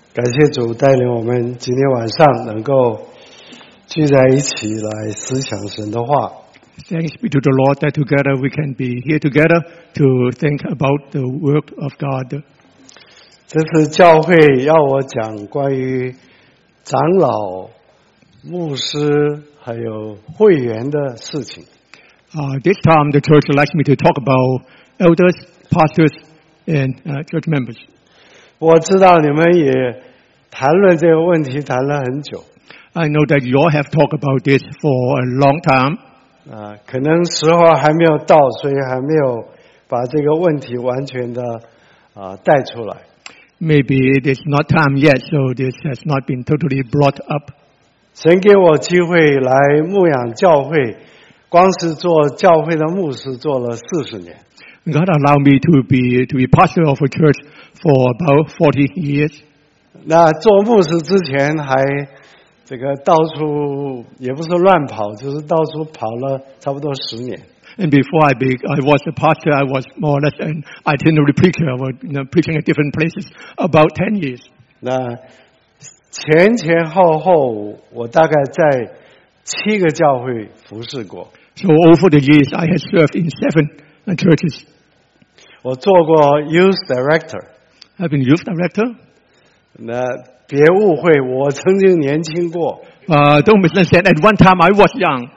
感谢主带领我们今天晚上能够聚在一起来思想神的话。 Thanks be to the Lord that together we can be here together to think about the work of God. 这次教会要我讲关于长老、牧师还有会员的事情。 This time the church likes me to talk about elders, pastors, and church members. 我知道你们也谈论这个问题谈了很久。 I know that you all have talked about this for a long time. 可能时候还没有到，所以还没有把这个问题完全的带出来。 Maybe there's not time yet, so this has not been totally brought up. 神给我机会来牧养教会，光是做教会的牧师做了40年。 God allowed me to be pastor of a church for about 40 years. 那做牧师之前还这个到处也不是乱跑，就是到处跑了差不多10年。 And before I was a pastor, I was more or less an itinerary preacher. I was preaching at different places about 10 years. 那前后我大概在7个教会服侍过。 So over the years, I had served in 7 churches. 我做过 youth director. I've been youth director. 那别误会，我曾经年轻过。 Don't misunderstand. At one time, I was young.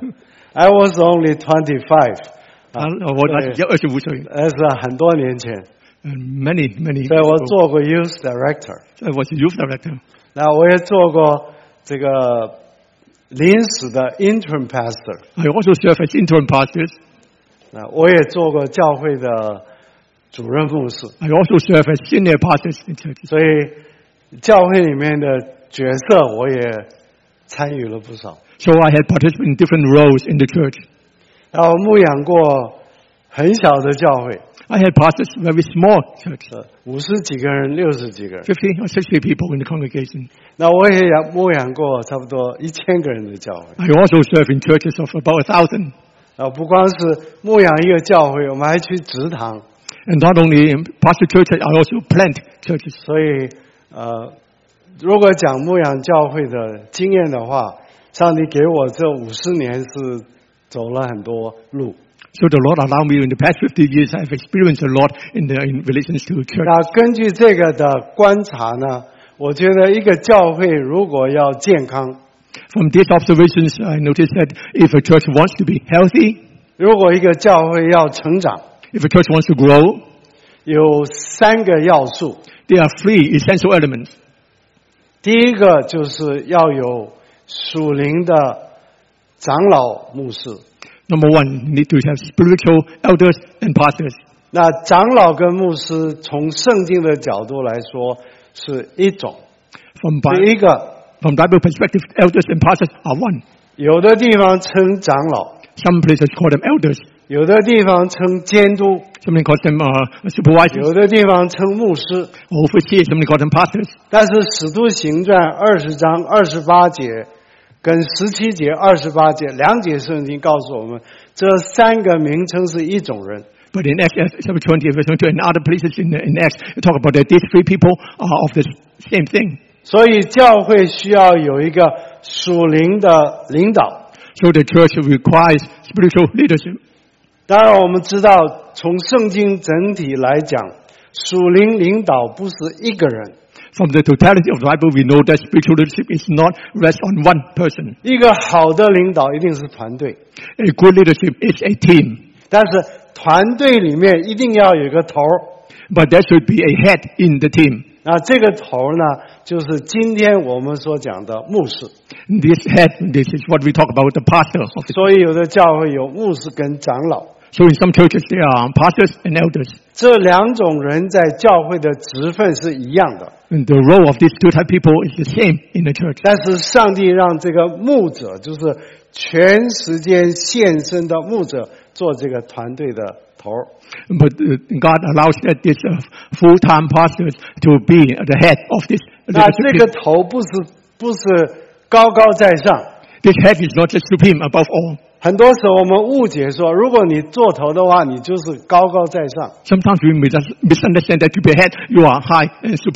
I was only 25. 我25岁。 那是很多年前。 Many. 所以我做过 youth director. I was youth director. 那我也做过这个临时的 interim pastor. I also served as interim pastors. 那我也做过教会的主任牧师。 I also served as senior pastors in churches. 所以教会里面的角色我也参与了不少。 So I had participated in different roles in the church. 然后牧养过很小的教会。 I had pastored very small churches. 50几个人，60几个人。 50 or 60 people in the congregation. 那我也牧养过差不多1000个人的教会。 I also served in churches of about 1,000. 不光是牧养一个教会，我们还去植堂。 And not only in pastor churches, I also plant churches. 所以如果讲牧养教会的经验的话，上帝给我这50年是走了很多路。 So the Lord allowed me in the past 50 years, I've experienced a lot in relation to church. 那根据这个的观察呢，我觉得一个教会如果要健康， From these observations, I noticed that if a church wants to be healthy, 如果一个教会要成长， if a church wants to grow, 有3个要素。 there are 3 essential elements. 第一个就是要有属灵的长老牧师。 Number 1, you need to have spiritual elders and pastors. 那长老跟牧师从圣经的角度来说是一种。 From Bible perspective, elders and pastors are one. 有的地方称长老， Some places call them elders. 有的地方称监督， Somebody calls them supervisors. 有的地方称牧师。 Overseers, somebody calls them pastors. 但是使徒行传20章28节跟17节28节2节圣经告诉我们，这3个名称是一种人。 But in Acts chapter 20, verse 22, and other places in Acts, you talk about that these 3 people are of the same thing. 所以教会需要有一个属灵的领导。 So the church requires spiritual leadership. 当然我们知道，从圣经整体来讲，属灵领导不是一个人。 From the totality of the Bible, we know that spiritual leadership is not rest on one person. 一个好的领导一定是团队。 A good leadership is a team. 但是团队里面一定要有一个头。 But there should be a head in the team. 那这个头呢，就是今天我们所讲的牧师。 This is what we talk about, the pastor. 所以有的教会有牧师跟长老。 So in some churches there are pastors and elders. 这2种人在教会的职分是一样的。 And the role of these 2 type people is the same in the church. 但是上帝让这个牧者，就是全时间献身的牧者，做这个团队的头。 But God allows that this full-time pastors to be the head of this. 那这个头不是高高在上。 This head is not just supreme above all. 很多时候我们误解说，如果你做头的话，你就是高高在上。 Sometimes we misunderstand that to be head, you are high and supreme.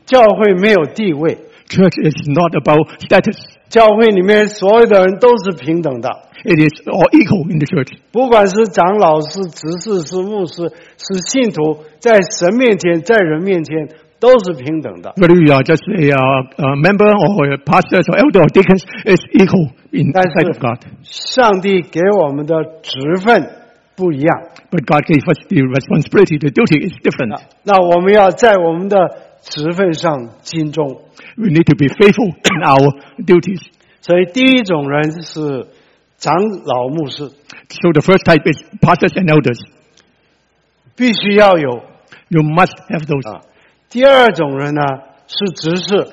教会没有地位， Church is not about status. 教会里面所有的人都是平等的， It is all equal in the church. 不管是长老、是执事、是牧师、是信徒，在神面前、在人面前都是平等的。 Whether you are just a member or a pastor or elder or deacons, it's equal in the sight of God. 上帝给我们的职分不一样， But God gave us the responsibility, the duty is different. 那我们要在我们的职分上尽忠。 We need to be faithful in our duties. 所以第一种人是长老牧师， So the first type is pastors and elders. 必须要有 You must have those. 啊。第二种人呢是执事，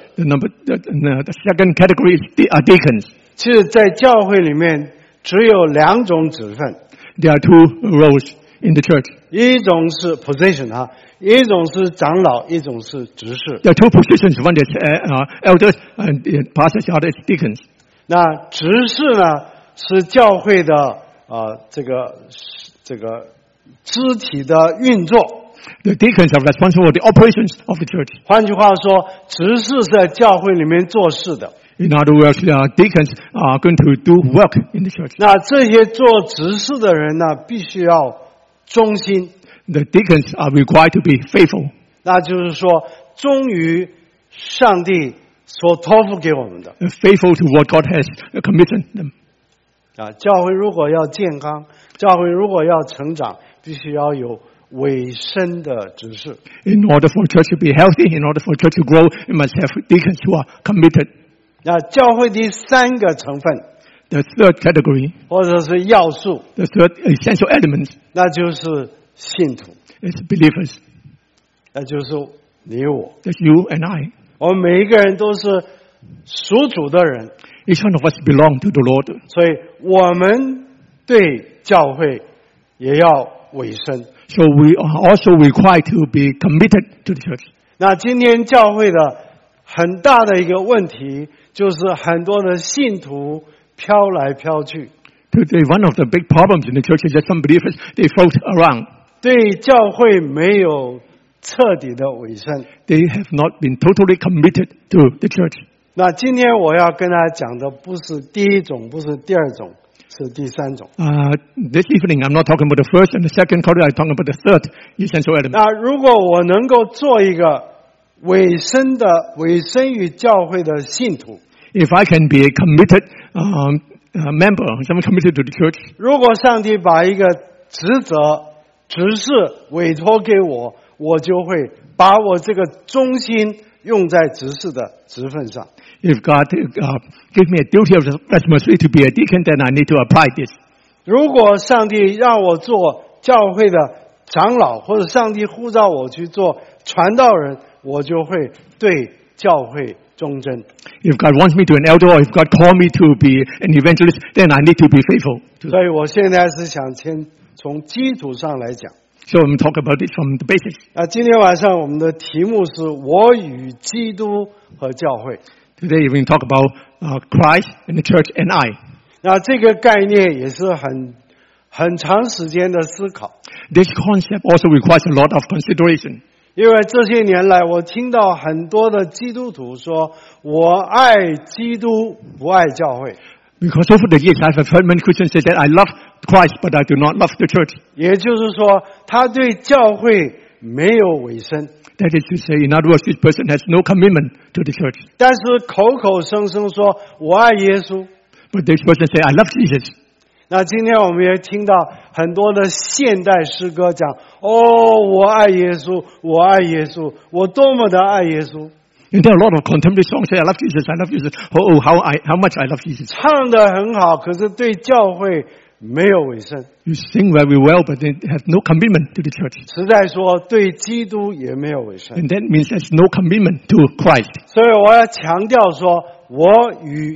The second category is deacons. 其实在教会里面只有两种职分， There are two roles in the church. 一种是 position 啊，一种是长老，一种是执事。 There are two positions. One is elders and pastors, the other is deacons. 那执事呢是教会的这个肢体的运作。 The deacons are responsible for the operations of the church. 换句话说，执事是在教会里面做事的。 In other words, deacons are going to do work in the church. 那这些做执事的人呢，必须要忠心， The deacons are required to be faithful. 那就是说忠于上帝所托付给我们的。 Faithful to what God has commissioned them. 教会如果要健康，教会如果要成长，必须要有委身的执事。 In order for a church to be healthy, in order for a church to grow, it must have deacons who are committed. 那教会第三个成分， The third category, 或者是要素， the third essential element, 那就是信徒， is believers. 那就是你我。 That's you and I. 我们每一个人都是属主的人， Each one of us belong to the Lord. 所以我们对教会也要委身。 So we are also required to be committed to the church. 那今天教会的很大的一个问题，就是很多的信徒飘来飘去， Today, one of the big problems in the church is that some believers, they float around. 对教会没有彻底的委身。 They have not been totally committed to the church. 那今天我要跟大家讲的不是第一种，不是第二种，是第三种。 This evening, I'm not talking about the first and the second category. I'm talking about the third essential element. 那如果我能够做一个委身于教会的信徒， If I can be a committed member, someone committed to the church, 如果上帝把一个职责、职事委托给我，我就会把我这个忠心用在执事的职分上。 if God gives me a duty of responsibility to be a deacon, then I need to apply this. 如果上帝让我做教会的长老，或者上帝呼召我去做传道人，我就会对教会忠贞。 If God wants me to an elder, or if God called me to be an evangelist, then I need to be faithful. 所以我现在是想先从基础上来讲。 So I'm talking about it from the basics. 今天晚上我们的题目是我与基督和教会。 Today we talk about Christ and the church and I. 那这个概念也是很长时间的思考， This concept also requires a lot of consideration. 因为这些年来我听到很多的基督徒说，我爱基督，不爱教会。 Because over the years I've heard many Christians say that I love Christ, but I do not love the church. 也就是说，他对教会没有委身， That is to say, in other words, this person has no commitment to the church. 但是口口声声说我爱耶稣。 But this person say, I love Jesus. 那今天我们也听到很多的现代诗歌讲，我爱耶稣，我爱耶稣，我多么的爱耶稣， And there are a lot of contemporary songs say, I love Jesus, I love Jesus. Oh, how much I love Jesus. 唱得很好，可是对教会没有委身。 You sing very well, but they have no commitment to the church. 实在说，对基督也没有委身。 And that means there's no commitment to Christ. 所以我要强调说，我与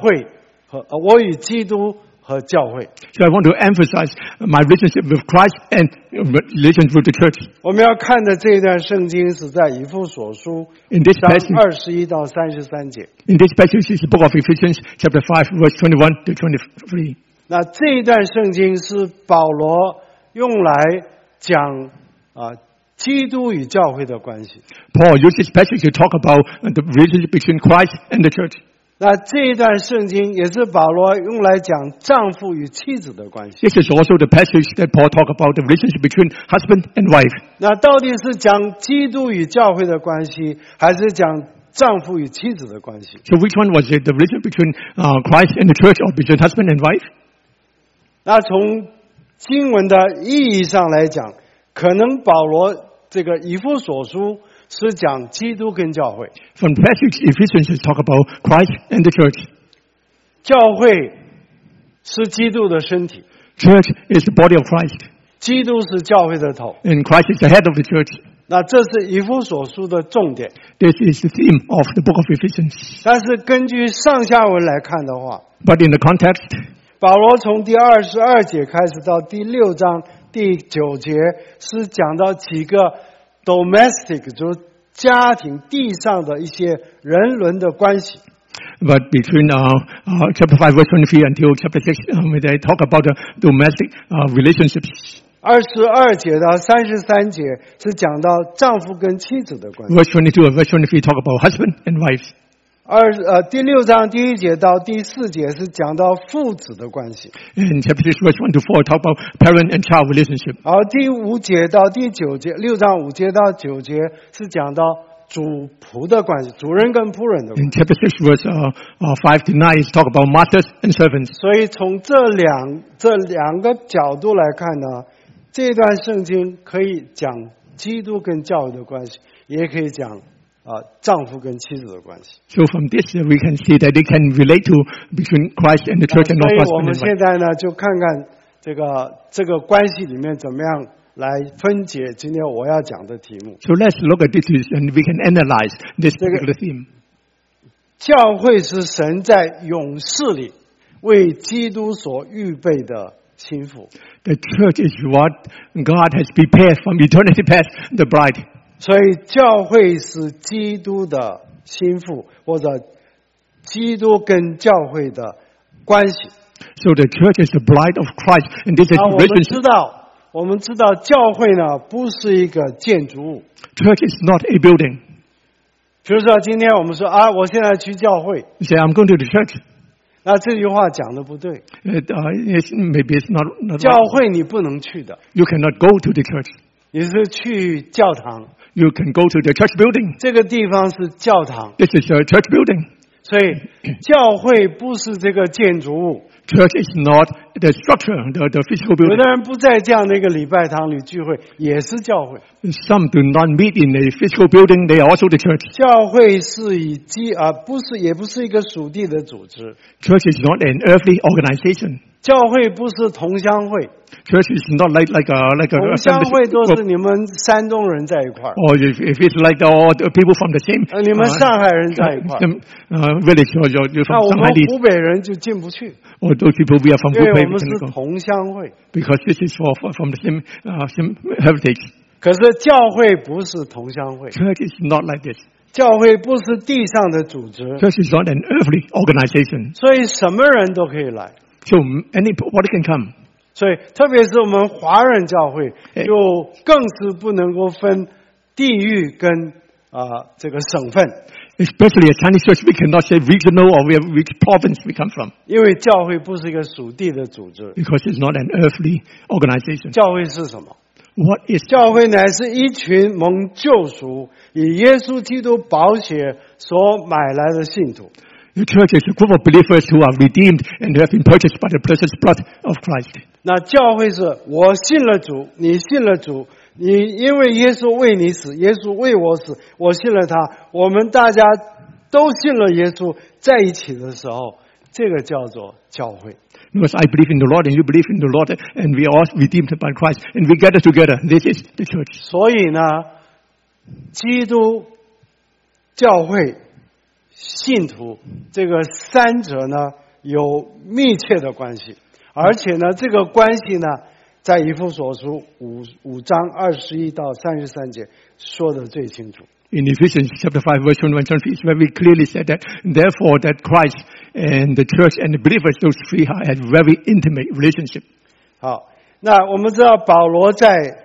基督和教会， So I want to emphasize my relationship with Christ and relationship with the church. 我们要看的这一段圣经是在以弗所书 In this 章 passage, 21到33节。 in this passage is the book of Ephesians, chapter 5, verse 21 to 23. 那这一段圣经是保罗用来讲基督与教会的关系。 Paul used this passage to talk about the relationship between Christ and the church. 那这一段圣经也是保罗用来讲丈夫与妻子的关系。 This is also the passage that Paul talked about the relationship between husband and wife. 那到底是讲基督与教会的关系，还是讲丈夫与妻子的关系？ So which one was it? The relationship between Christ and the church, or between husband and wife? 那从经文的意义上来讲，可能保罗这个以弗所书是讲基督跟教会， From the passage Ephesians is talk about Christ and the church. 教会是基督的身体， Church is the body of Christ, 基督是教会的头。 and Christ is the head of the church. 那这是以弗所书的重点。 This is the theme of the book of Ephesians. 但是根据上下文来看的话， But in the context, 保罗从第22节开始到第6章第9节，是讲到几个 domestic， 就是家庭地上的一些人伦的关系。 but between chapter 5 verse 23 until chapter 6, they talk about the domestic relationships. 22节到33节是讲到丈夫跟妻子的关系。 Verse 22 and verse 23 talk about husband and wives. 第6章第1节到第4节是讲到父子的关系。 In chapter 6 verse 1 to 4 talk about parent and child relationship. 然后第5节到第9节，6章5节到9节是讲到主仆的关系，主人跟仆人的关 In 系。 chapter 6 verse 5 to 9 is talk about masters and servants. 所以从这两个角度来看呢，这段圣经可以讲基督跟教会的关系，也可以讲丈夫跟妻子的关系。 So from this we can see that they can relate to between Christ and the church and 所 not 以我 husband 们 and 现 wife. 在呢，就看看这个关系里面怎么样来分解今天我要讲的题目。 So let's look at this and we can analyze this particular theme. 教会是神在永世里为基督所预备的心腹， The church is what God has prepared from eternity past, the bride. 所以教会是基督的心腹，或者基督跟教会的关系。 So the church is the bride of Christ, and this is 啊， relationship. 我们知道教会呢不是一个建筑物。 Church is not a building. 比如说今天我们说啊，我现在去教会， You say, I'm going to the church. 那这句话讲的不对。 Maybe it's not 教 right. 会你不能去的， You cannot go to the church. 你是去教堂， You can go to the church building. 这个地方是教堂， This is a church building. 所以教会不是这个建筑物。 Church is not the structure, the physical 有 building. 的人不在这样的一个礼拜堂里聚会，也是教会。 Some do not meet in a physical building. They are also the church. 教会是也不是一个属地的组织， Church is not an earthly organization. 教会不是同乡会， Church is not like a 同乡会都是你们山东人在一块儿， or if it's like all the people from the same 你们上海人在一块儿， village or you're 那 from 我们 Shanghai, 湖北人就进不去， or those people we are from 因为 Hubei, 我们 we 是 cannot go. 同乡会。 Because this is from the same heritage. 可是教会不是同乡会， Church is not like this. 教会不是地上的组织， Church is not an earthly organization. 所以什么人都可以来。 So anybody can come. 所以特别是我们华人教会，就更是不能够分地域跟这个省份， Especially a Chinese church, we cannot say regional or which province we come from. 因为教会不是一个属地的组织。 Because it's not an earthly organization. 教会是什么？ What is 教会乃是一群蒙救赎、以耶稣基督宝血所买来的信徒。 the church is a group of believers who are redeemed and who have been purchased by the precious blood of Christ. 那教会是我信了主，你信了主，你因为耶稣为你死，耶稣为我死，我信了他，我们大家都信了耶稣，在一起的时候，这个叫做教会。 Because I believe in the Lord and you believe in the Lord and we are all redeemed by Christ and we gather together. This is the church. 所以呢，基督、教会、信徒这个三者呢有密切的关系，而且呢，这个关系呢，在以弗所书5章21到33节说得最清楚。 In Ephesians chapter 5 verse 21 it's very clearly said that therefore that Christ and the church and the believers, those three had very intimate relationship. 好，那我们知道保罗在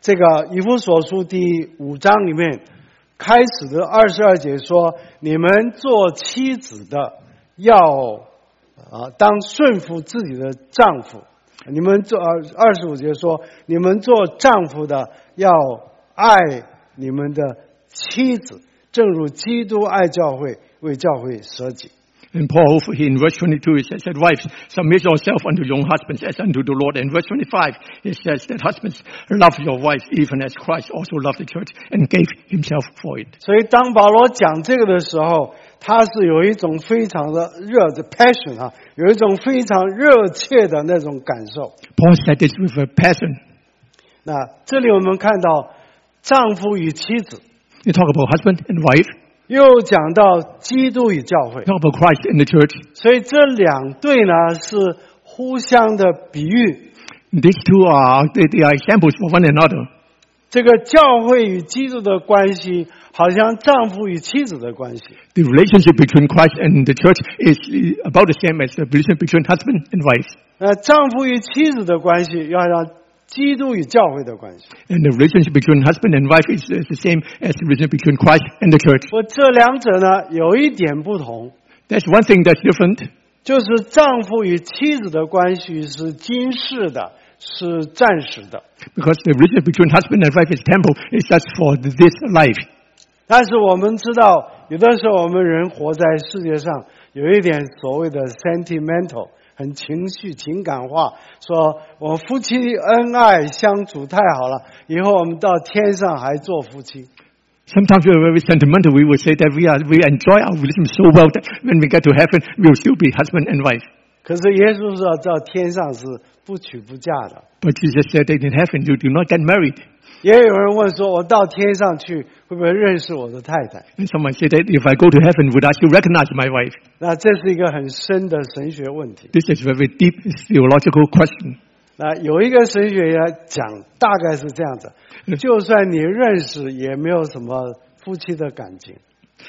这个以弗所书第5章里面开始的22节说，你们做妻子的要当顺服自己的丈夫。你们做25节说，你们做丈夫的要爱你们的妻子，正如基督爱教会，为教会舍己。 And Paul, in verse 22, he said, wives, submit yourself unto your husbands as unto the Lord. And verse 25, he says that husbands, love your wives even as Christ also loved the church and gave himself for it. 所以当保罗讲这个的时候，他是有一种非常的热的 passion 有一种非常热切的那种感受。 Paul said this with a passion. 那这里我们看到丈夫与妻子， You talk about husband and wife, 又讲到基督与教会， talk about Christ and the church. 所以这两对呢是互相的比喻。 These two they are examples for one another. 这个教会与基督的关系，好像丈夫与妻子的关系。 The relationship between Christ and the church is about the same as the relationship between husband and wife. 丈夫与妻子的关系，要让基督与教会的关系。 And the relationship between husband and wife is the same as the relationship between Christ and the church. 这两者呢有一点不同， That's one thing that's different. 就是丈夫与妻子的关系是今世的，是暂时的。 Because the relationship between husband and wife is temporal. It's just for this life. 但是我们知道，有的时候我们人活在世界上，有一点所谓的 sentimental， 很情绪情感化，说我们夫妻恩爱相处太好了，以后我们到天上还做夫妻。 Sometimes we are very sentimental. We will say that we enjoy our relationship so well that when we get to heaven, we will still be husband and wife. 可是耶稣说，到天上是不娶不嫁的。 But Jesus said that in heaven you do not get married. 也有人问说，我到天上去会不会认识我的太太？ And someone said that if I go to heaven, would I still recognize my wife? 那这是一个很深的神学问题。 This is a very deep theological question. 那有一个神学家讲，大概是这样子：就算你认识，也没有什么夫妻的感情。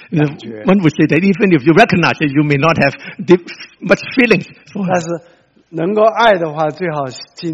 One would say that even if you recognize it, you may not have much feelings for 但 her. 是能够爱的话，最好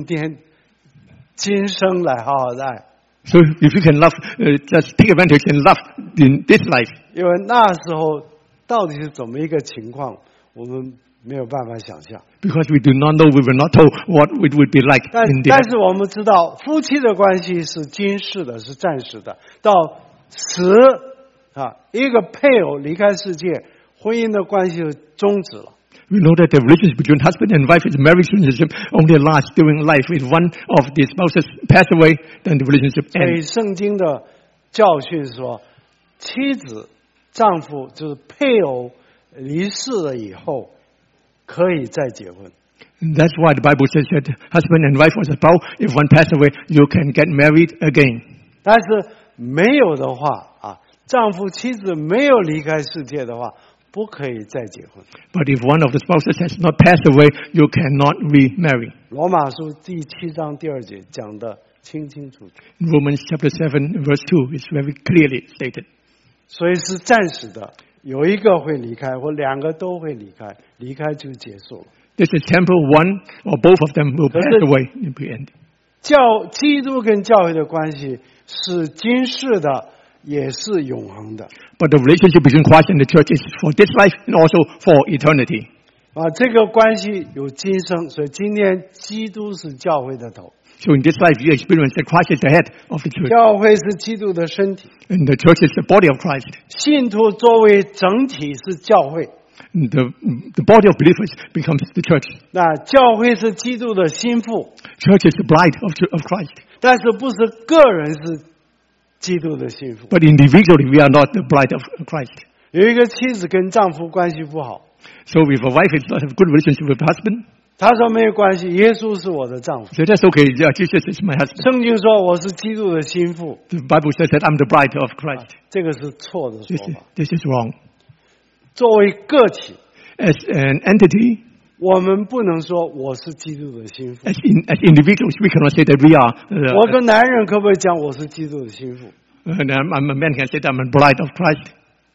今生来好好的爱， So if you can love, just take advantage and love in this life. 因为那时候到底是怎么一个情况，我们没有办法想象。 Because we do not know, we were not told what it would be like 但 in the 但是我们知道，夫妻的关系是今世的，是暂时的。到死一个配偶离开世界，婚姻的关系就终止了。 We know that the relationship between husband and wife is a marriage relationship only lasts during life. If one of the spouses pass away, then the relationship 所以 ends. 圣经的教训说，妻子、丈夫就是配偶离世了以后，可以再结婚。 And that's why the Bible says that husband and wife was a spouse. If one passed away, you can get married again. 但是没有的话丈夫妻子没有离开世界的话，不可以再结婚。 But if one of the spouses has not passed away, you cannot remarry. 罗马书第7章第2节讲得清清楚楚。 In Romans chapter 7 verse 2 is very clearly stated. 所以是暂时的，有一个会离开，或两个都会离开，离开就结束了。 This is temporal. One or both of them will pass away in the end. 基督跟教会的关系是今世的，也是永恒的。 But the relationship between Christ and the church is for this life and also for eternity. 这个关系有今生，所以今天基督是教会的头， So in this life, you experience that Christ is the head of the church. 教会是基督的身体， And the church is the body of Christ. 信徒作为整体是教会。 And the body of believers becomes the church. 那教会是基督的心腹， Church is the bride of Christ. 但是不是个人是基督的心腹。 But individually, we are not the bride of Christ. 有一个妻子跟丈夫关系不好， So if a wife does not have a good relationship with the husband, 她说没有关系，耶稣是我的丈夫。 so that's okay. Yeah, Jesus is my husband. 圣经说我是基督的心腹， The Bible says that I'm the bride of Christ. 这个是错的说法。 This is wrong. 作为个体， As an entity, 我们不能说我是基督的心腹。 as individuals, we cannot say that we are. 我跟男人可不可以讲我是基督的心腹？ And I'm a man can say that I'm a bride of Christ.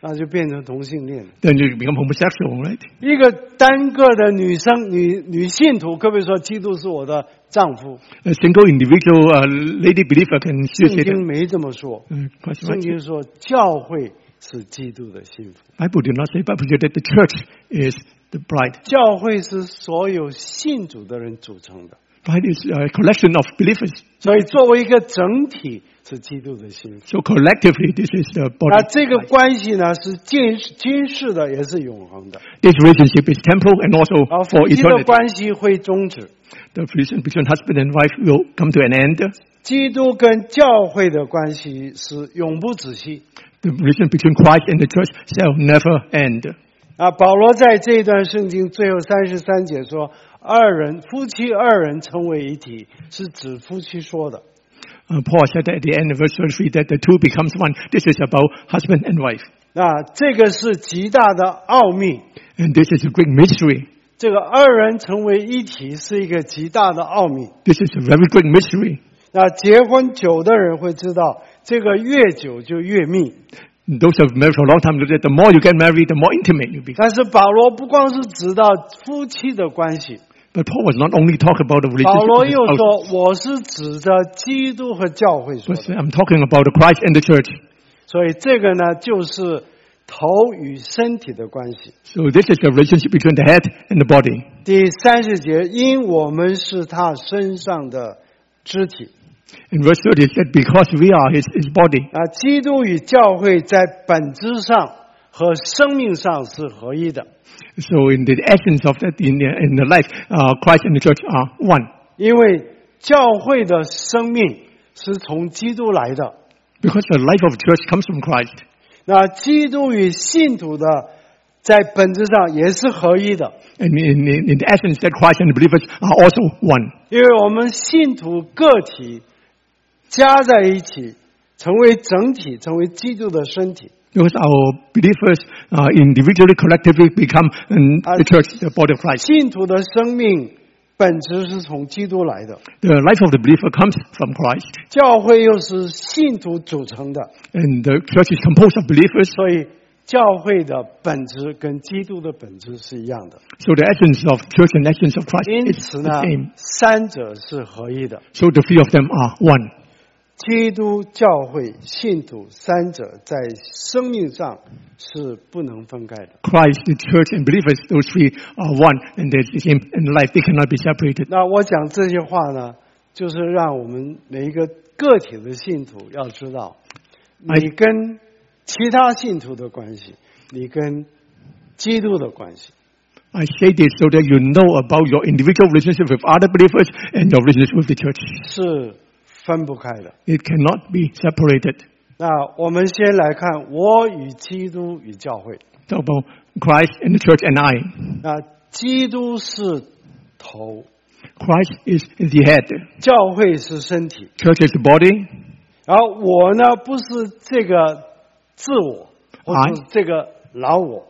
那就变成同性恋了。 then you become homosexual, right? 一个单个的女信徒，可不可以说基督是我的丈夫？ A single individual lady believer can 圣 still say 经 that. 没这么说， Quite 圣 right. 经说教会是基督的幸福， Bible did not say, Bible said that the church is the bride. 教会是所有信主的人组成的， Bride is a collection of believers. 所以作为一个整体是基督的幸福。 So collectively, this is the 那 body. 这个关系呢，是今世的，也是永恒的。 This relationship is temporal and also 而 for 夫妻的 eternity. 关系会终止， The relationship between husband and wife will come to an end. 基督跟教会的关系是永不止息。 The relationship between Christ and the church shall never end. 啊，保罗在这一段圣经最后33节说，夫妻二人成为一体，是指夫妻说的。 Paul said that at the end of verse 33 that the two becomes one. This is about husband and wife. 那这个是极大的奥秘， And this is a great mystery. 这个二人成为一体是一个极大的奥秘。 This is a very great mystery. 那结婚久的人会知道，这个越久就越密。 Those who have married for a long time know that the more you get married, the more intimate you become. 但是保罗不光是指到夫妻的关系， But Paul was not only talking about the 保 relationship 罗 of his 又 spouse, 说，我是指着基督和教会说 but 的。 I'm talking about the Christ and the church. 所以这个呢，就是头与身体的关系。 So this is the relationship between the head and the body. 第30节，因我们是他身上的肢体。 In verse 30 it said, because we are his body. 啊，基督与教会在本质上和生命上是合一的， So in the essence of that, in the life, Christ and the church are one. 因为教会的生命是从基督来的。 Because the life of the church comes from Christ. 那基督与信徒的在本质上也是合一的， And in the essence that Christ and the believers are also one. 因为我们信徒个体加在一起，成为整体，成为基督的身体。 Because our believers individually, collectively become the church, the body of Christ. 信徒的生命本质是从基督来的， The life of the believer comes from Christ. 教会又是信徒组成的， And the church is composed of believers. 所以教会的本质跟基督的本质是一样的。 So the essence of church and essence of Christ 因 is 此 the 呢 same. 三者是合一的。 So the three of them are one. 基督、教会、信徒三者在生命上是不能分开的。 Christ, the church, and believers, those three are one, and they're the same in life. They cannot be separated. 那我讲这些话呢，就是让我们每一个个体的信徒要知道，你跟其他信徒的关系，你跟基督的关系。 I say this so that you know about your individual relationship with other believers and your relationship with the church. 是分不开的。 It cannot be separated. 那我们先来看我与基督与教会。 Talk about Christ and the church and I. 那基督是头， Christ is the head. 教会是身体， Church is the body. 然后我呢不是这个自我，或者是这个老我。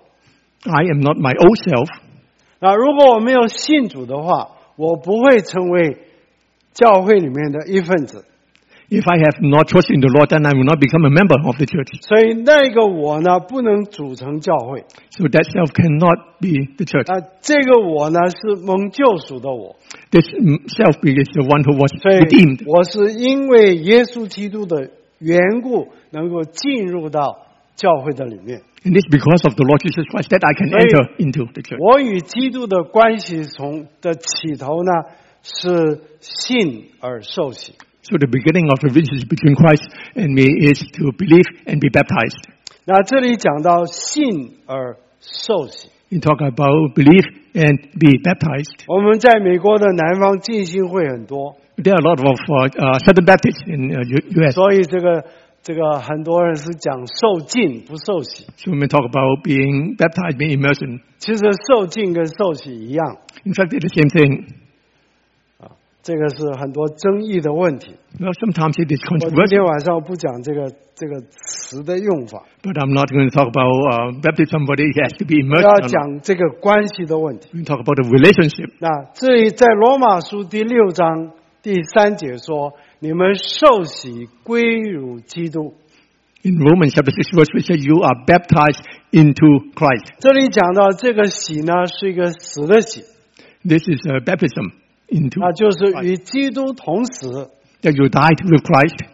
I am not my old self. 那如果我没有信主的话，我不会成为教会里面的一份子。 If I have not trusted in the Lord, then I will not become a member of the church. 所以那个我呢，不能组成教会。 So that self cannot be the church. 那这个我呢，是蒙救赎的我。 This self is the one who was 所以 redeemed. 我是因为耶稣基督的缘故，能够进入到教会的里面。 And this because of the Lord Jesus Christ that I can enter into the church. 我与基督的关系从的起头呢，是信而受洗。 So the beginning of the relationship between Christ and me is to believe and be baptized. 那这里讲到信而受洗。 You talk about believe and be baptized. 我们在美国的南方浸信会很多， There are a lot of Southern Baptists in U.S. 所以这个很多人是讲受浸不受洗。 So when we talk about being baptized, being immersed in, 其实受浸跟受洗一样， in fact, they're the same thing. 这个是很多争议的问题。 Well, sometimes it is 我今 controversial, 天晚上不讲这个词的用法， but I'm not going to talk about baptize somebody has to be 我 immersed. 要 or not. 讲这个关系的问题。 We talk about the relationship. 那这里在罗马书第6章第3节说：“你们受洗归入基督。 In Romans chapter 6 verse 3 says, you are baptized into Christ. 这里讲到这个洗呢是一个死的洗， This is a baptism into 就是与基督同死 that you died with Christ.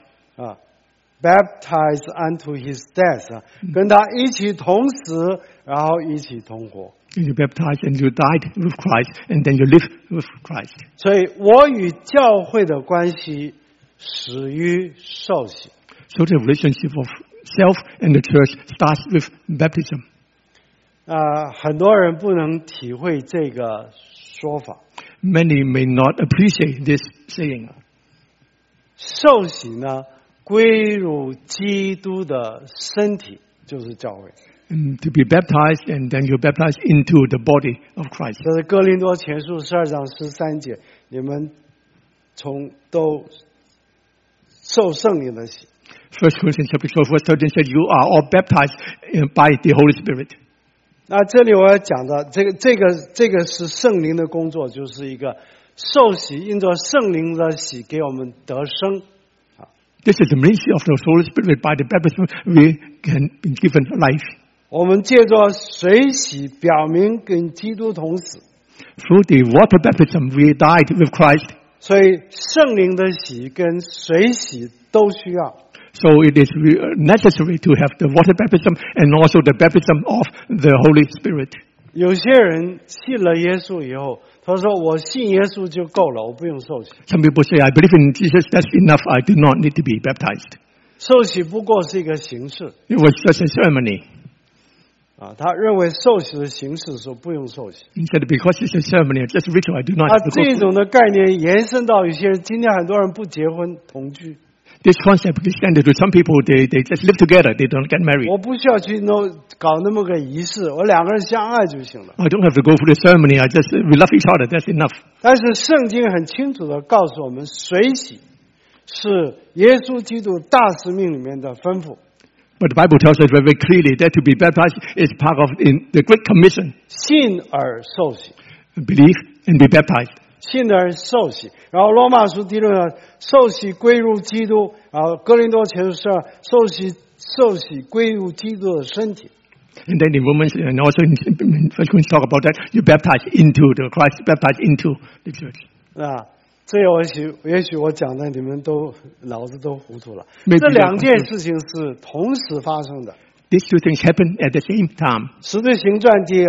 baptized unto his death 跟他一起同死，然后一起同活。 You baptized and you died with Christ, and then you live with Christ. 所以我与教会的关系始于受洗。 So the relationship of self and the church starts with baptism. 很多人不能体会这个说法。 Many may not appreciate this saying. 受洗呢，归入基督的身体，就是教会。 To be baptized, and then you're baptized into the body of Christ. 这是哥林多前书12章13节，你们都受圣灵的洗。 1 Corinthians chapter 12 verse 13 said, you are all baptized by the Holy Spirit. 那这里我要讲的，这个是圣灵的工作，就是一个受洗，因着圣灵的洗给我们得生。 This is the ministry of the Holy Spirit. By the baptism, we can be given life. 我们借着水洗，表明跟基督同死。 Through the water baptism, we died with Christ. 所以圣灵的洗跟水洗都需要。 So it is necessary to have the water baptism and also the baptism of the Holy Spirit. 有些人信了耶稣以后，他说：“我信耶稣就够了，我不用受洗。 Some people say, I believe in Jesus, that's enough. I do not need to be baptized. 受洗不过是一个形式 It was just a ceremony. 他认为受洗的形式说不用受洗。 He said, because it's a ceremony, it's just a ritual, I do not 那 have to 这 go through. 种的概念延伸到有些人，今天很多人不结婚同居， This concept extended to some people, they just live together, they don't get married. 我不需要去搞那么个仪式，我两个人相爱就行了。 I don't have to go through the ceremony, we love each other, that's enough. 但是圣经很清楚的告诉我们，水洗是耶稣基督大使命里面的吩咐。 But the Bible tells us very clearly that to be baptized is part of in the Great Commission. 信而受洗， Believe and be baptized. 信而受洗。然后罗马书第6章，受洗归入基督。然后哥林多前书12，受洗归入基督的身体。 And then in Romans and also in 1 Corinthians talk about that, you baptize into the Christ, baptize into the church. 这也许我讲的你们都脑子都糊涂了。 Maybe 这两件事情是同时发生的。 These two things happen at the same time. 使徒行传第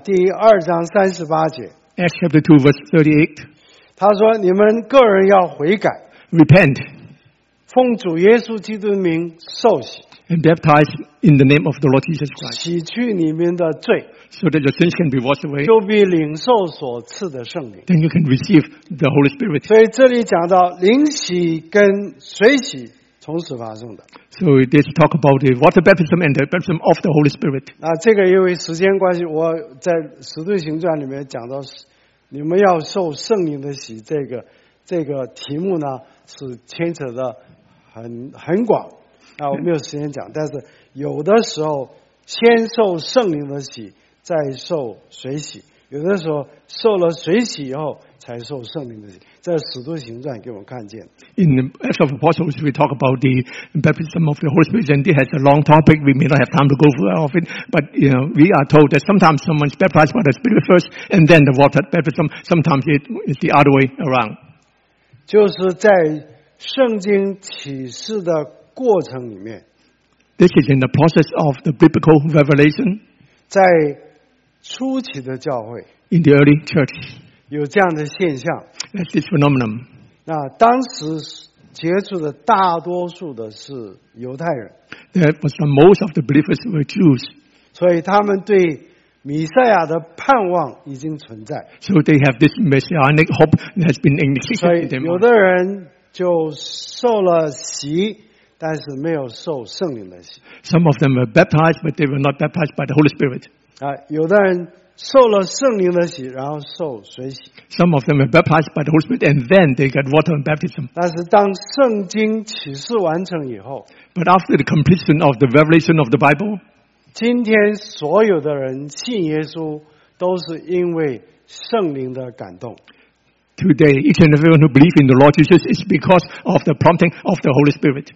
2章38节， Acts chapter 2 verse 38. 他说：“你们个人要悔改， Repent 奉主耶稣基督的名受洗， and baptize in the name of the Lord Jesus Christ, 洗去你们的罪， so that your sins can be washed away. 就必领受所赐的圣灵。” Then you can receive the Holy Spirit. 所以这里讲到灵洗跟水洗同时发生的。 So this talk about the water baptism and the baptism of the Holy Spirit. 这个因为时间关系，我在使徒行传里面讲到，你们要受圣灵的洗，这个题目呢是牵扯的很广。我没有时间讲，但是有的时候先受圣灵的洗，再受水洗；有的时候受了水洗以后才受圣灵的洗。这使徒行传给我们看见。 In the Acts of Apostles, we talk about the baptism of the Holy Spirit, and it has a long topic. We may not have time to go through all of it, but we are told that sometimes someone's baptized by the Spirit first, and then the water baptism. Sometimes it's the other way around. 就是在圣经启示的过程里面， This is in the process of the biblical revelation 在初期的教会 in the early church. 有这样的现象。 That's this phenomenon. 那当时接触的大多数的是犹太人， That was most of the believers were Jews, 所以他们对弥赛亚的盼望已经存在。 so they have this messianic hope that has been 所以 existing in them. 有的人就受了洗，但是没有受圣灵的洗。 Some of them were baptized, but they were not baptized by the Holy Spirit. 有的人受了圣灵的洗，然后受水洗。 Some of them were baptized by the Holy Spirit, and then they got water baptism. 但是当圣经启示完成以后， But after the completion of the revelation of the Bible, 今天所有的人信耶稣，都是因为圣灵的感动。 today each and everyone who believes in the Lord Jesus is because of the prompting of the Holy Spirit.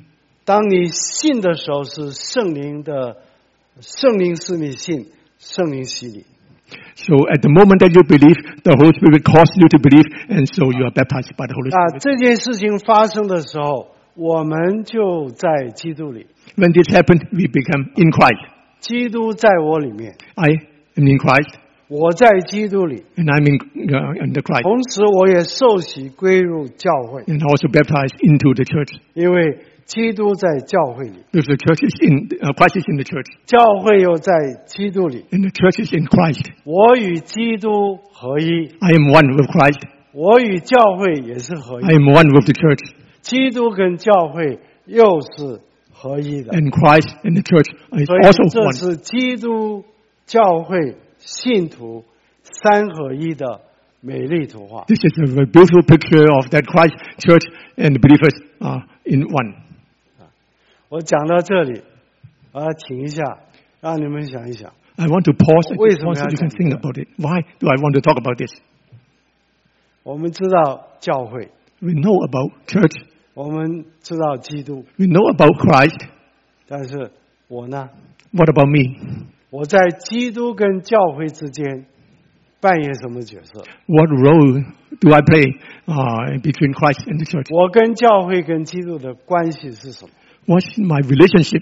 当你信的时候，是圣灵使你信，圣灵洗你。 So at the moment that you believe, the Holy Spirit calls you to believe, and so you are baptized by the Holy 那 Spirit. 这件事情发生的时候，我们就在基督里， When this happened, we become in Christ. 基督在我里面， I am in Christ, 我在基督里， and I'm in the Christ, 同时我也受洗归入教会， and also baptized into the church. 因为基督在教会里， Because the church is Christ is in the church, 教会又在基督里， and the church is in Christ. 我与基督合一， I am one with Christ. 我与教会也是合 I 一， am one with the church, 基督跟教会又是合一的， and Christ and the church is 所以 also 这 one. 是基督教会信徒三合一的美丽图画。 This is a very beautiful picture of that Christ church and the believers are in one. 我讲到这里，停一下，让你们想一想， I want to pause and 为什么 so 要 you can 讲这个？ think about it. Why do I want to talk about this? 我们知道教会， We know about church. 我们知道基督， We know about Christ. 但是我呢？ What about me? 我在基督跟教会之间扮演什么角色？ What role do I play between Christ and the church? 我跟教会跟基督的关系是什么？ What's my relationship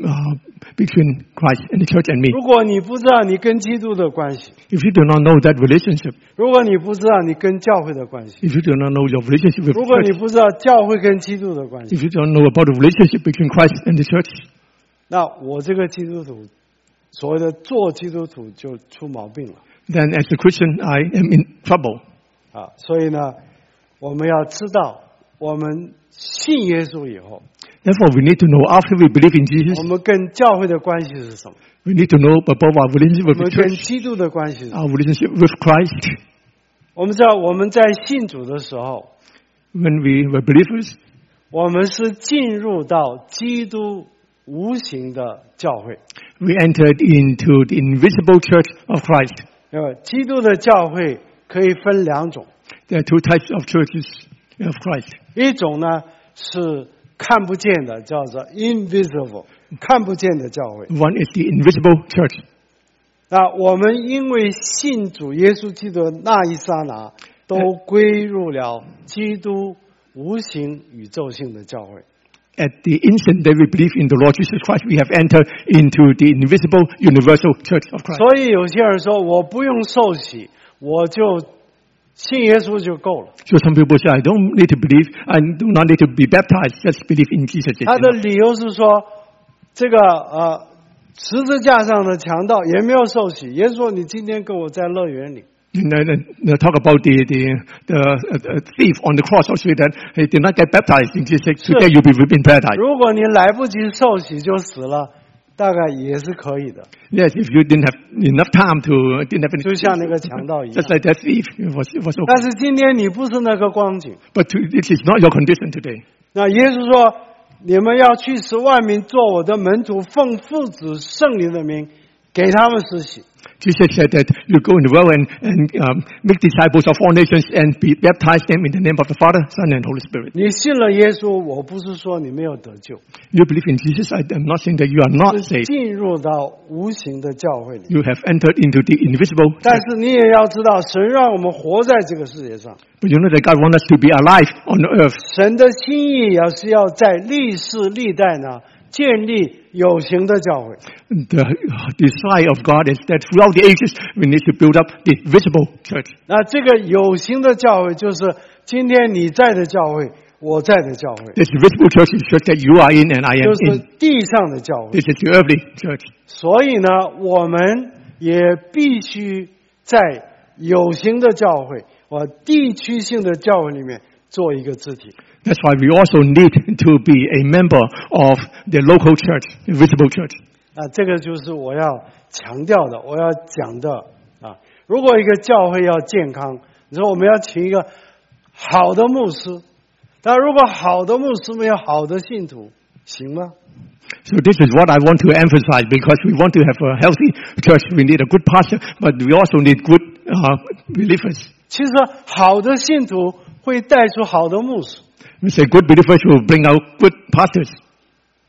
between Christ and the church and me? 如果你不知道你跟基督的关系， If you do not know that relationship, 如果你不知道你跟教会的关系， if you do not know your relationship with 如果 the 你 church, 不知道教会跟基督的关系， if you don't know about the relationship between Christ and the church, 那我这个基督徒，所谓的做基督徒就出毛病了 then as a Christian, I am in trouble. 啊！所以呢，我们要知道，我们信耶稣以后， Therefore, we need to know after we believe in Jesus, 我们跟教会的关系是什么？ we need to know about our relationship 我 with 们 the 跟 church, 基督的关系是什么？ our relationship with Christ. 我们知道我们在信主的时候， When we were believers, 我们是进入到基督无形的教会。 we entered into the invisible church of Christ. 基督的教会可以分两种， There are two types of churches of Christ. 一种呢是看不见的，叫做 invisible， 看不见的教会。 One is the invisible church. 那我们因为信主耶稣基督的那一刹那，都归入了基督无形宇宙性的教会。 At the instant that we believe in the Lord Jesus Christ, we have entered into the invisible universal church of Christ. 所以有些人说，我不用受洗，我就信耶稣就够了。 So some people say, I don't need to believe, I do not need to be baptized, just believe in Jesus. 他的理由是说，这个十字架上的强盗也没有受洗。耶稣说：“你今天跟我在乐园里。” And talk about the thief on the cross also that he did not get baptized. Today you'll be in paradise. 如果你来不及受洗就死了，大概也是可以的。 Yes, if you didn't have enough time to, didn't have 就 any, 像那个强盗一样 just。like that thief was 但 okay. 是今天你不是那个光景。 But this is not your condition today. 那耶稣说：“你们要去使万民做我的门徒，奉父子圣灵的名，给他们施洗。” Jesus said that you go in the world and make disciples of all nations and baptize them in the name of the Father, Son, and Holy Spirit. 你信了耶稣，我不是说你没有得救， You believe in Jesus, I am not saying that you are not 是 saved. 进入到无形的教会里。 You have entered into the invisible. 但是你也要知道，神让我们活在这个世界上， But you know that God wants us to be alive on the earth. 神的心意也是要在历世历代呢建立有形的教会。 The desire of God is that throughout the ages we need to build up the visible church. 那这个有形的教会，就是今天你在的教会，我在的教会， This visible church is the church that you are in and I am 就是 in. 地上的教会。 This is the earthly church. 所以呢，我们也必须在有形的教会和地区性的教会里面做一个肢体。 That's why we also need to be a member of the local church, the visible church. 这个就是我要强调的，我要讲的啊。如果一个教会要健康，你说我们要请一个好的牧师，但如果好的牧师没有好的信徒，行吗？ So this is what I want to emphasize because we want to have a healthy church. We need a good pastor, but we also need good believers. 其实好的信徒会带出好的牧师， We say good believers will bring out good pastors.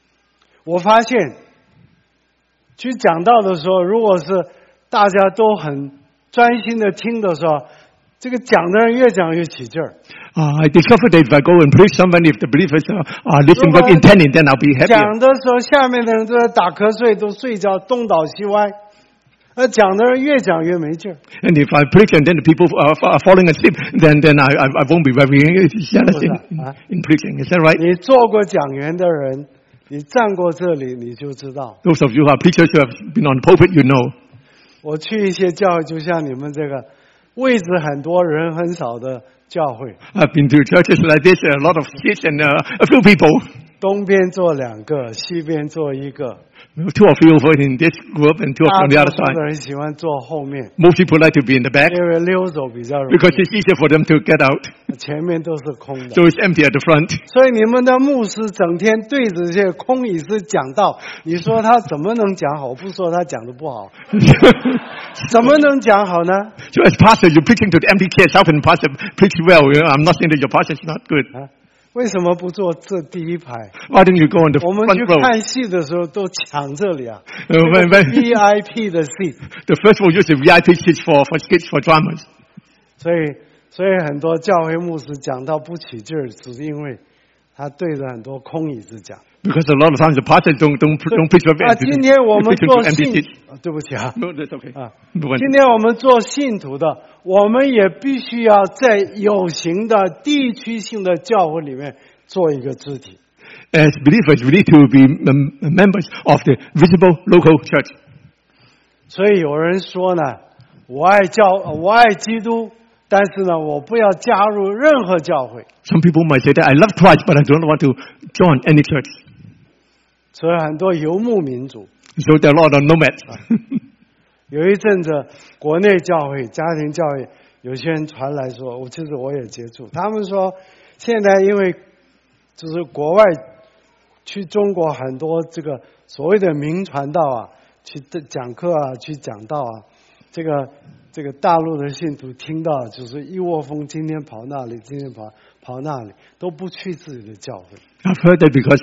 我发现去讲道的时候，如果是大家都很专心的听的时候，这个讲的人越讲越起劲儿。 I discovered that if I go and preach someone, if the believers are listening very intently, then I'll be happier. 讲的时候，下面的人都在打瞌睡，都睡觉，东倒西歪。讲的人越讲越没劲儿。 And if I preach and then the people are falling asleep, then I won't be very jealous in preaching. Is that right? 你做过讲员的人，你站过这里，你就知道。 Those of you who are preachers who have been on the pulpit, you know. 我去一些教会，就像你们这个位置很多人很少的教会， I've been to churches like this, a lot of seats and a few people. 东边坐2个，西边坐1个。 Two of you over in this group and two on 大 the 多 other 数的 side. 人喜欢坐后面， Most people like to be in the back 因为溜走比较容 because it's easier for them to get out. 易，前面都是空的。 So it's empty at the front. 所以你们的牧师整天对着这些空椅子讲道，你说他怎么能讲好？不说他讲的不好，怎么能讲好呢？ So as pastor, you're preaching to the empty chairs. How can pastor preach well? I'm not saying that your pastor is not good. 为什么不坐这第一排？ Why don't you go on the 我们 front 去 row? 看戏的时候都抢这里啊 when- VIP 的 seat。 The first one use the VIP seats for skits for dramas. 所以很多教会牧师讲到不起劲儿，只是因为他对着很多空椅子讲。 Because a lot of times the pastors don't preach very 啊，今天我们 They preach 做 to empty 信 seats. 对不起啊 No, that's okay. 啊， Go on. 今天我们做信徒的，我们也必须要在有形的地区性的教会里面做一个肢体。 As believers, we need to be members of the visible local church. 所以有人说呢，我爱基督，但是呢，我不要加入任何教会。 Some people might say that I love Christ, but I don't want to join any church. 所以很多游牧民族， So there are a lot of nomads. 有一阵子国内教会、家庭教会，有些人传来说，其实我也接触，他们说现在因为就是国外去中国很多这个所谓的名传道啊，去讲课啊，去讲道啊，这个大陆的信徒听到就是一窝蜂，今天跑那里，今天跑那里，都不去自己的教会。 I've heard that because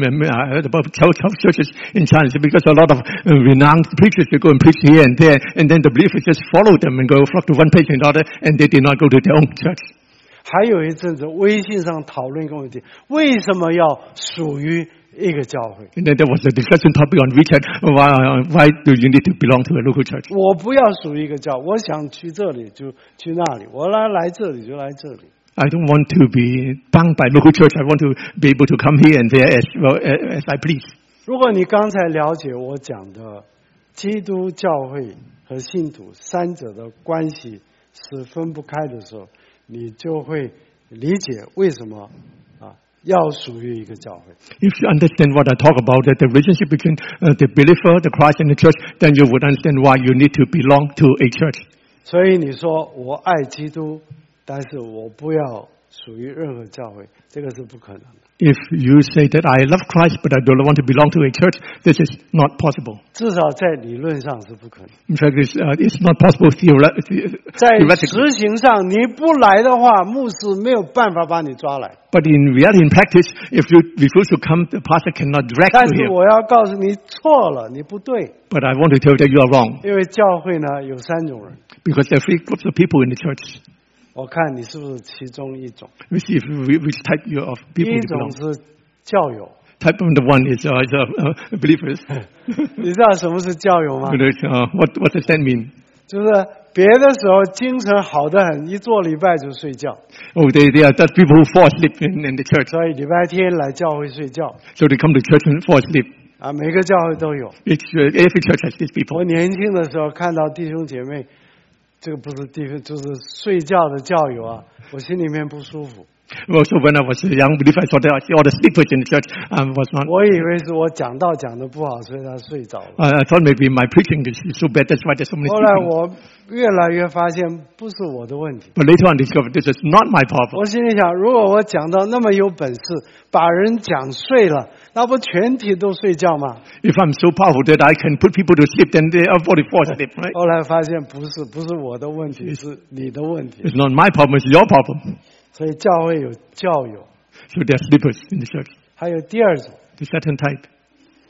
I heard about churches in China because a lot of renowned preachers they go and preach here and there, and then the believers just follow them and go flock to one place and another, and they did not go to their own church. 还有一阵子微信上讨论一个问题：为什么要属于一个教会？ And then there was a discussion topic on WeChat. Why do you need to belong to a local church? 我不要属于一个教，我想去这里就去那里，我来这里就来这里。 I don't want to be bound by local church. I want to be able to come here and there as I please. 如果你刚才了解我讲的基督教会和信徒三者的关系是分不开的时候，你就会理解为什么要属于一个教会。 If you understand what I talk about, that the relationship between the believer, the Christ, and the church, then you would understand why you need to belong to a church. 所以你说我爱基督，但是我不要属于任何教会，这个是不可能的。 If you say that I love Christ, but I don't want to belong to a church, this is not possible. 至少在理论上是不可能。 In fact, it's not possible 在 theoretically. 实行上，你不来的话，牧师没有办法把你抓来。 But in reality, in practice, if you refuse to come, the pastor cannot drag 但 you 是 here. 我要告诉你，错了，你不对。 But I want to tell you that you are wrong. 因为教会呢有3种人， Because there are 3 groups of people in the church. 我看你是不是其中一种。 We see which type of 第 people 一 you 种 belong. 是教友， Type number 1 is believers. 你知道什么是教友吗？ What does that mean? 就是别的时候精神好得很，一做礼拜就睡觉， Oh, they are that people who fall asleep in the church. 所以礼拜天来教会睡觉 So they come to church and fall asleep. 啊，每个教会都有。 Every church has these people. 我年轻的时候看到弟兄姐妹，这个不是弟兄，就是睡觉的教友啊，我心里面不舒服。 Also, when I was a young believer, I saw that I see all the sleepers in the church. Was not. 我以为是我讲道讲的不好，所以他睡着了。 I thought maybe my preaching is so bad. That's why there's so many 后来 sleeping. 我越来越发现不是我的问题。 But later on, I discovered this is not my problem. 我心里想，如果我讲到那么有本事，把人讲睡了，那不全体都睡觉吗？ If I'm so powerful that I can put people to sleep, then they are fully fall asleep, right? 后来发现不是我的问题，是你的问题。 It's not my problem. It's your problem. 所以教会有教友， So there are sleepers in the church. 还有第二种， The second type.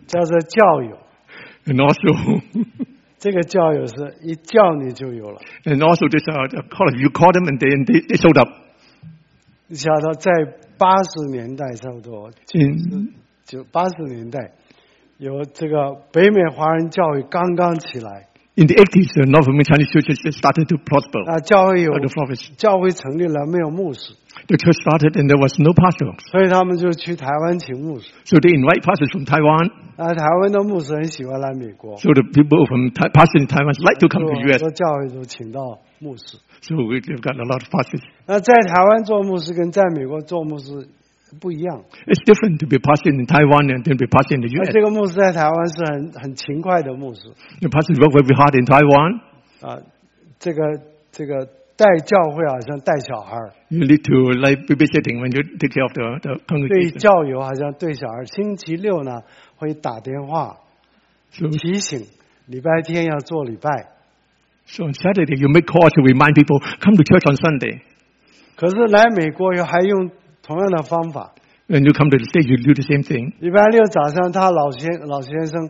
叫做教友。 And also, 这个教友是一叫你就有了。 and also this college, you call them and they showed up. 你晓得，在80年代差不多， In 80年代，有这个北美华人教会刚刚起来， the 80s, the North American Chinese churches started to prosper. 教会有 By the prophets. 教会成立了，没有牧师， The church started and there was no pastors. 所以他们就去台湾请牧师。 So they invite pastors from Taiwan. 台湾的牧师很喜欢来美国， So the people from pastors in Taiwan like to come to 很 US. 多教会都请到牧师。 So we've got a lot of pastors. 在台湾做牧师跟在美国做牧师不一样。 It's different to be pastor in Taiwan and then be pastor in the 那 US. 这个牧师在台湾是很勤快的牧师 The pastors work very hard in Taiwan. 这个带教会好像带小孩， You need to like babysitting when you take care of the 对 congregation. 教友好像对小孩。星期六呢会打电话 So 提醒，礼拜天要做礼拜。 on Saturday you make calls to remind people come to church on Sunday. 可是来美国又还用同样的方法。 When you come to the States, you do the same thing. 礼拜六早上，他老先生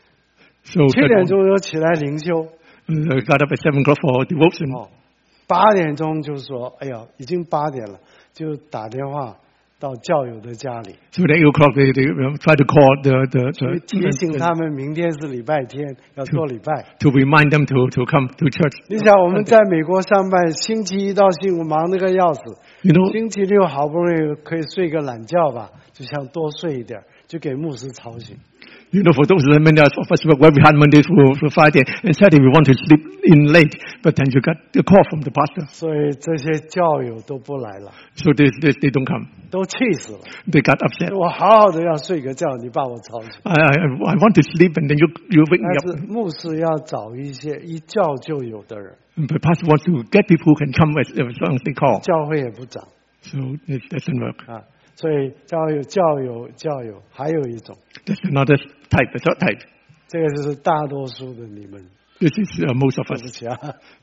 So 7点钟就起来灵修， got up at 7 o'clock for devotion. 8点钟就说：“哎呀，已经8点了。”就打电话到教友的家里， So at 8 o'clock they try to call the 提醒他们明天是礼拜天，要做礼拜。 to remind them to come to church. 你想，我们在美国上班，星期一到星期五忙得个要死， You know, 星期六好不容易可以睡个懒觉吧，就想多睡一点，就给牧师吵醒。 you know, for those many of us work very hard Monday through Friday, and Saturday we want to sleep in late, but then you got the call from the pastor. 所以这些教友都不来了， So they don't come. 都气死了。 They got upset. 我好好的要睡个觉，你把我吵醒。 I want to sleep and then you wake me 但 up. 是牧师要找一些一叫就有的人， But pastor wants to get people who can come as long as they call. 教会也不长 So it doesn't work. 啊。所以教友，还有一种， That's another type, the third type. 这个就是大多数的你们， This is most of 对不 us. 起啊。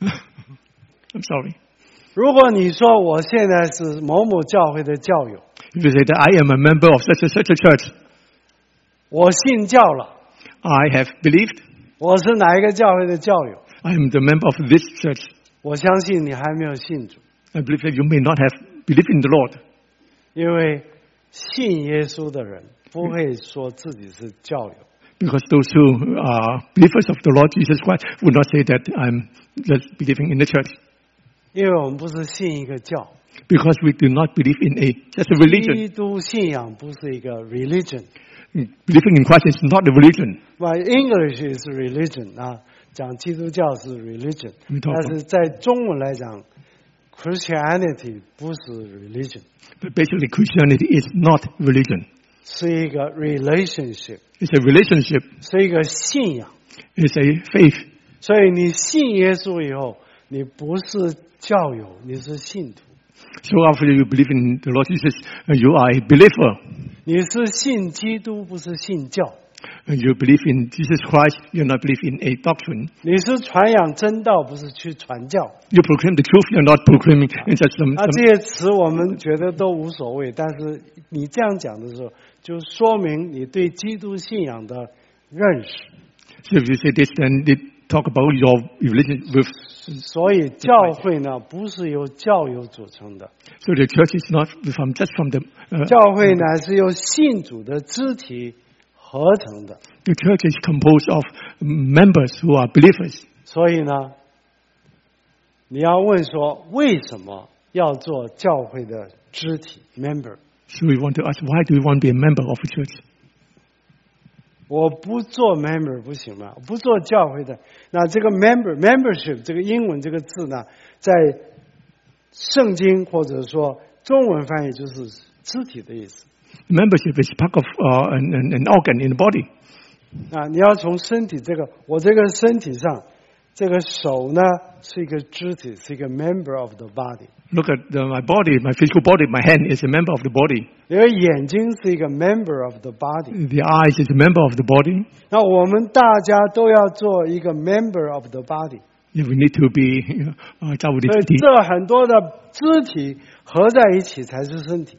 I'm sorry. 如果你说我现在是某某教会的教友， If you say that I am a member of such a church, 我信教了， I have believed, 我是哪一个教会的教友？ I am the member of this church. 我相信你还没有信主， I believe that you may not have believed in the Lord. 因为信耶稣的人不会说自己是教友。 Because those who are believers of the Lord Jesus Christ would not say that I'm just believing in the church. 因为我们不是信一个教， Because we do not believe in just a religion. 基督信仰不是一个 religion。 Believing in Christ is not a religion. Well, English is religion 啊，讲基督教是 religion， We talk 但是在中文来讲 ，Christianity 不是 religion， But basically Christianity is not religion. 是一个 relationship， It's a relationship. 是一个信仰。 It's a faith. 所以你信耶稣以后，你不是教友，你是信徒。 So after you believe in the Lord Jesus, you are a believer. 你是信基督，不是信教。 You believe in Jesus Christ, you not believe in a doctrine. 你是传扬真道，不是去传教。 You proclaim the truth, you're not proclaiming in such some 这些词我们觉得都无所谓，但是你这样讲的时候，就说明你对基督信仰的认识。 So if you say this, then they talk about your religion with. 所以教会呢，不是由教友组成的， So the church is not just from the. 教会呢是由信主的肢体合成的。 The church is composed of members who are believers. 所以呢，你要问说，为什么要做教会的肢体 member？ So we want to ask, why do we want to be a member of a church? 我不做 member 不行吗？不做教会的，那这个 membership 这个英文这个字呢，在圣经或者说中文翻译就是肢体的意思。 Membership is part of an organ in the body. 你要从身体我这个身体上，这个手呢是一个肢体，是一个 member of the body。 Look at my body, my physical body. My hand is a member of the body. 因为眼睛是一个 member of the body。 The eyes is a member of the body. 那我们大家都要做一个 member of the body。 Yeah, we need to be 所以这很多的肢体合在一起才是身体。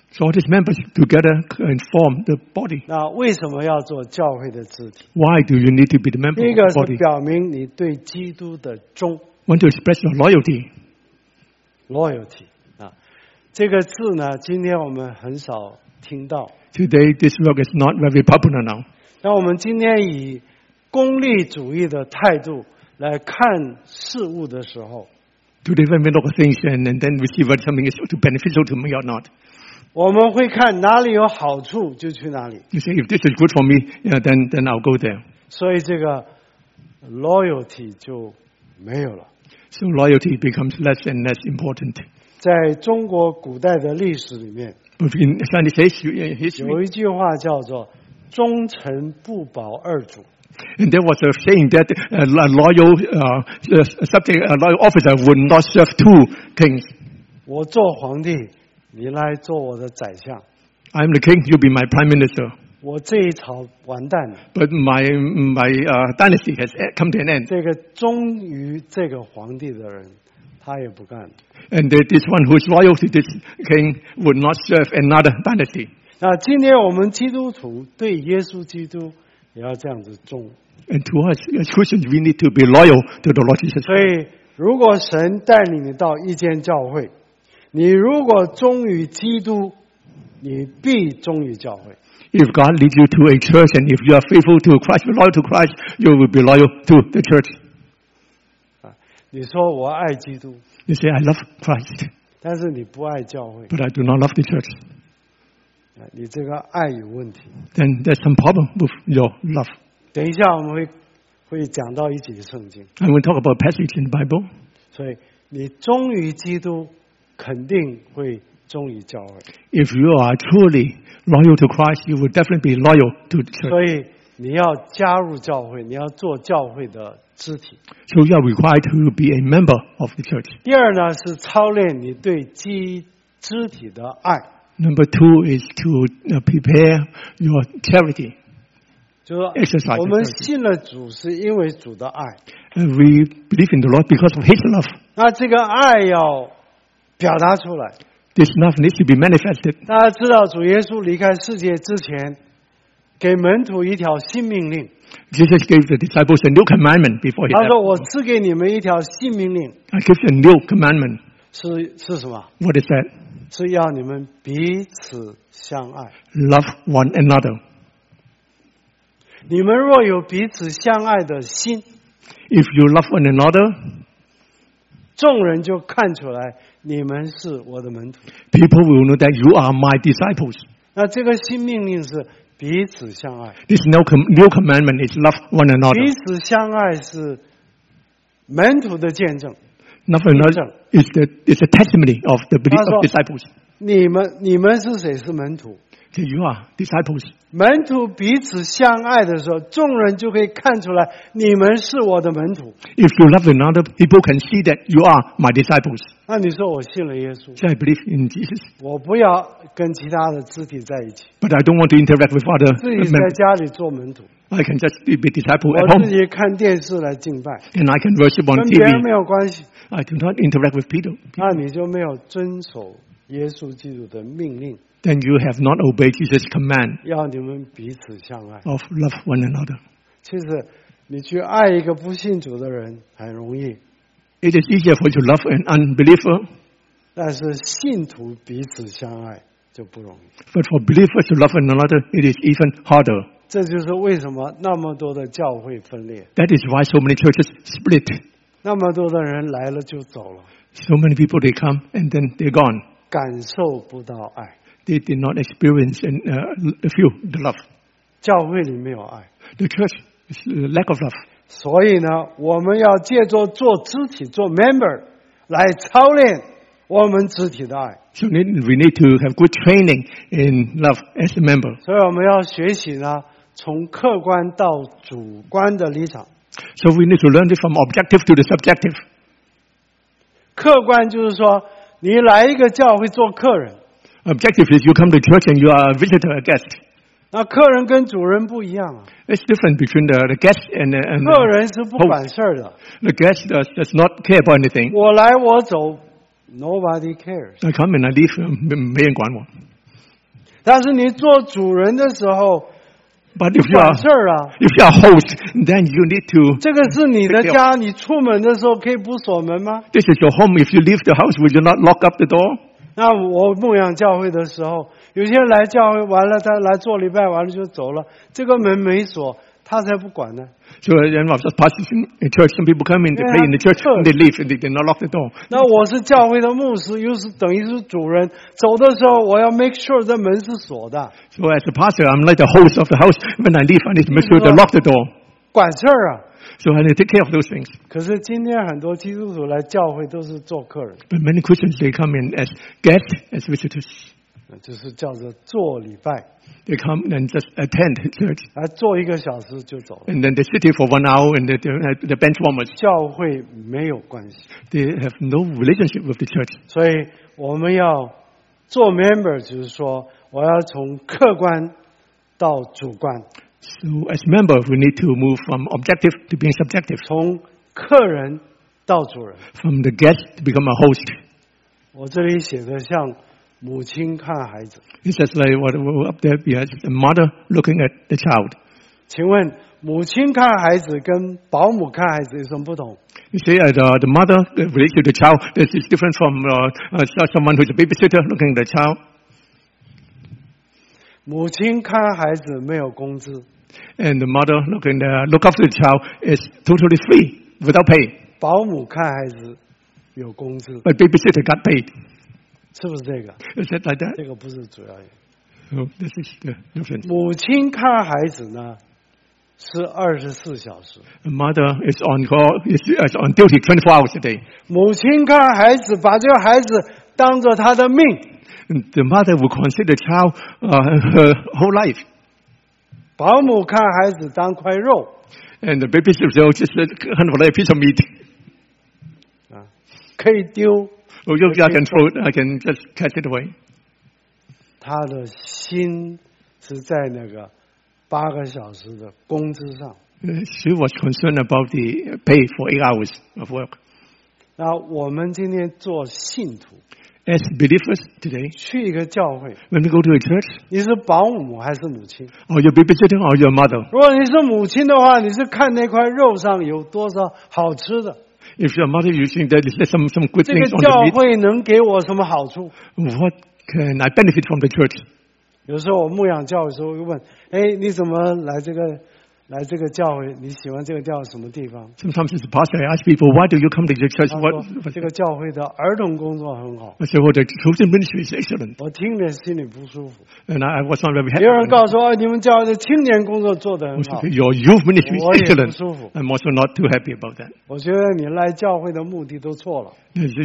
So all these members together can form the body. 那为什么要做教会的肢体？ Why do you need to be the member 第一 of 个 the 是 body? 表明你对基督的忠 Want to express your loyalty. （loyalty） 啊，这个字呢，今天我们很少听到。 Today, this word is not very popular now. 那我们今天以功利主义的态度来看事物的时候， Today, when we look at things and then we see whether something is beneficial to me or not. 我们会看哪里有好处就去哪里。 You say, if this is good for me, then I'll go there. 所以这个 loyalty 就没有了。 So loyalty becomes less and less important. 在中国古代的历史里面， But in Chinese history, 有一句话叫做“忠臣不保二主 and there was a saying that a loyal subject, a loyal officer would not serve two kings. ”。 我做皇帝，你来做我的宰相。 I'm the king, you be my prime minister. 我这一朝完蛋了。 But my dynasty has come to an end. 这个忠于这个皇帝的人，他也不干了。 And this one who is loyal to this king would not serve another dynasty. 那今天我们基督徒对耶稣基督也要这样子忠。 And to us as Christians, we need to be loyal to the Lord Jesus 所 Christ. 以，如果神带领你到一间教会，你如果忠于基督，你必忠于教会。 If God leads you to a church and if you are faithful to Christ, loyal to Christ, you will be loyal to the church. 你说我爱基督， You say, I love Christ, 但是你不爱教会， but I do not love the church. 你这个爱有问题。 Then there's some problem with your love. 等一下我们会讲到一节圣经， I will talk about a passage in the Bible. 所以你忠于基督，肯定会忠于教会。 If you are truly loyal to Christ, you will definitely be loyal to the church. 所以你要加入教会，你要做教会的肢体。 So you are required to be a member of the church. 第二呢是操练你对肢体的爱， Number two is to prepare your charity. 就是说 Exercise 我们 charity. 信了主是因为主的爱， We believe in the Lord because of His love. 那这个爱要表达出来。 This love needs to be manifested. 大家知道主耶稣离开世界之前，给门徒一条新命令， Jesus gave the disciples a new commandment before He 他说：“ left. 我赐给你们一条新命令， I give you a new commandment. 是什么？ What is that? 是要你们彼此相爱。 Love one another. 你们若有彼此相爱的心， If you love one another, 众人就看出来你们是我的门徒。 people will know that you are my disciples. 那这个新命令是彼此相爱， This new commandment is love one 彼 another. 此相爱是门徒的见证。 Love one another is a testimony of the belief of disciples. 你们是谁？是门徒。 So you are disciples. 门徒彼此相爱的时候，众人就可以看出来你们是我的门徒。 If you love another, people can see that you are my disciples. 那你说我信了耶稣， So I believe in Jesus, 我不要跟其他的肢体在一起， but I don't want to interact with other 自己在 members. 家里做门徒， I can just be a disciple at 我自 home, 己看电视来敬拜， and I can worship on 跟别人 TV. 没有关系。 I do not interact with people. 那你就没有遵守耶稣基督的命令， Then you have not obeyed Jesus' command 要你们彼此相爱。 of love one another. 其实你去爱一个不信主的人很容易， It is easier for you to love an unbeliever, 但是信徒彼此相爱就不容易。 but for believers to love one another, it is even harder. 这就是为什么那么多的教会分裂， That is why so many churches split. 那么多的人来了就走了， So many people, they come and then they're gone. 感受不到爱。 They did not experience and feel the love. 教会里没有爱， The church is lack of love. 所以呢，我们要借着做肢体、做 member 来操练我们肢体的爱。 So we need to have good training in love as a member. 所以我们要学习呢，从客观到主观的立场。 So we need to learn it from objective to the subjective. 客观就是说，你来一个教会做客人， Objective is you come to church and you are a visitor, a guest. 那客人跟主人不一样啊， It's different between the guest and 客人是不管事儿的， the guest does not care about anything. 我来我走 ，nobody cares。 I come and I leave, 没人管我。 但是你做主人的时候， But if you 管 are 事儿啊， if you are host, then you need to. 这个是你的家，你出门的时候可以不锁门吗？ This is your home. If you leave the house, will you not lock up the door? 那我牧养教会的时候，有些人来教会完了，他来做礼拜完了就走了，这个门没锁，他才不管呢。 So then I was just passing in church. Some people come in, they pray in the church, and they leave, and they not lock the door. 那我是教会的牧师，又是等于是主人，走的时候我要 make sure 这门是锁的， So as a pastor, I'm like the host of the house. When I leave, I need to make sure they lock the door. 管事儿啊。 So I need to take care of those things. 可是今天很多基督徒来教会都是做客人， But many Christians, they come in as guests, as visitors. 就是叫做做礼拜， They come and just attend church. 来做1个小时就走了， And then they sit here for 1 hour and the bench warmers. 教会没有关系。 They have no relationship with the church. 所以我们要做 member， 就是说我要从客观到主观， So as members, we need to move from objective to being subjective, 从客人到主人。 from the guest to become a host. 我这里写的像母亲看孩子， It's just like what up there, yes, a mother looking at the child. 请问母亲看孩子跟保姆看孩子有什么不同？ You say the mother relates to the child. This is different from someone who's a babysitter looking at the child. 母亲看孩子没有工资， And the mother look after the child is totally free without pay. 保姆看孩子有工资， But babysitter got paid. 是不是这个？ Is that like that? 这个不是主要原因。 So this is the difference. 母亲看孩子呢是24小时， The mother is on call, is on duty 24 hours a day. 母亲看孩子把这个孩子当做他的命， And the mother will consider the child her whole life. 保姆看孩子当块肉 And the babysitter will just kind of like a piece of meat. 啊，可以丢。 Oh, I can throw it, I can just catch it away. 他的心是在那个8个小时的工资上。 She was concerned about the pay for 8 hours of work. 那我们今天做信徒， As believers today, 去一个教会， when we go to a church, 你是保姆还是母亲？ or your babysitter or your mother. 如果你是母亲的话，你是看那块肉上有多少好吃的， If your mother you think that there's some good 这个 things on 教 the meat, 会能给我什么好处？ what can I benefit from the church? 有时候我牧养教会的时候会问：哎，你怎么来这个教会？你喜欢这个教会什么地方？ Sometimes as a pastor, I ask people, why do you come to the church? 他 What? 说这个教会的儿童工作很好， I say, well, the children ministry is excellent. 我听着心里不舒服。 And I was not very 有人 happy. 告诉我，你们教会的青年工作做得很好， Your youth ministry is 我也不 excellent. 舒服。 I'm also not too happy about that. 我觉得你来教会的目的都错了，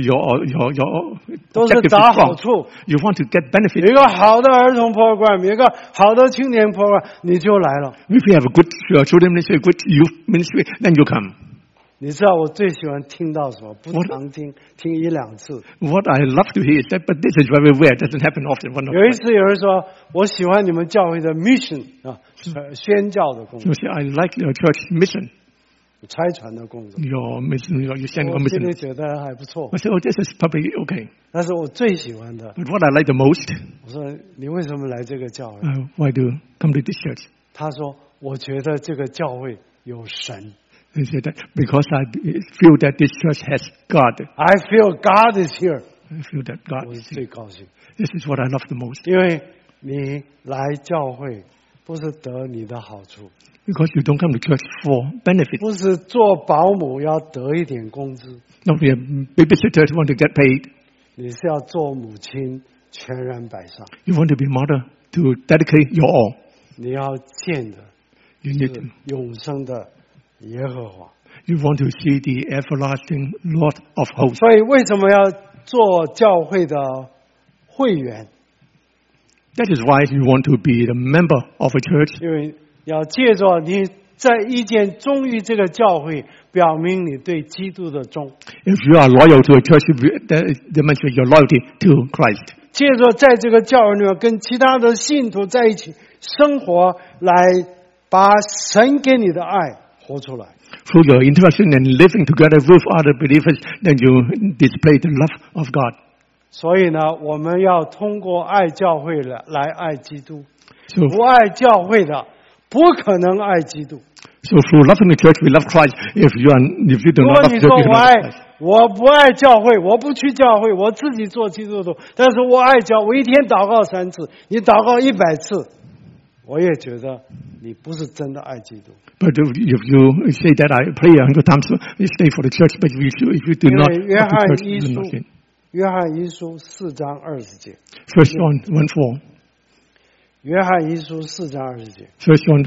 Your 都是 objective 找 is 好 wrong. 处。 You want to get 有 benefit. 一个好的儿童 program， 有一个好的青年 program， 你就来了。 If you have a good children ministry, a good youth ministry, then you come. 你知道我最喜欢听到什么？不常听，听1-2次。 What I love to hear is that, but this is very rare. It doesn't happen often. 有一次有人说，我喜欢你们教会的 mission 啊，宣教的工 So 作， say, I like your church mission. 差传的工作。 Your mission, you send a 我心里 mission. 觉得还不错， I say, oh, this is probably okay. 但是我最喜欢的， But what I like the most, 我说你为什么来这个教会？ why do you come to this church? 他说，我觉得这个教会有神。 They say that because I feel that this church has God. I feel God is here， I feel that God 我是 is here. 最高兴， This is what I love the most. 因为你来教会不是得你的好处， Because you don't come to church for benefit. 不是做保姆要得一点工资， Not be a babysitter who want to get paid. 你是要做母亲全然摆上， You want to be a mother to dedicate your all. 你要见的 You need 是 to, 永生的耶和华。 you want to see the everlasting Lord of hosts. 所以为什么要做教会的会员？ That is why you want to be the member of a church. 因为要借着你在意见忠于这个教会，表明你对基督的忠。 If you are loyal to a church, that demonstrates your loyalty to Christ. 借着在这个教会里面跟其他的信徒在一起生活，来把神给你的爱活出来。 Through your interaction and living together with other believers, then you display the love of God. 所以呢，我们要通过爱教会来爱基督。 So, 不爱教会的，不可能爱基督。 so through loving the church, we love Christ. If you do 如 not 果 love 你 the 说 church, you do 我 not 爱 love Christ. 我不爱教会，我不去教会，我自己做基督徒，但是我爱教，我一天祷告3次，你祷告100次，我也觉得你不是真的爱基督。 But if you say that I pray 100 times, you stay for the church. But if you do 因 not 为 love 约 the 翰 church, 一 you do 书 not sin. 约翰一书4章20节， First John 1:4. 约翰一书4章20节 First John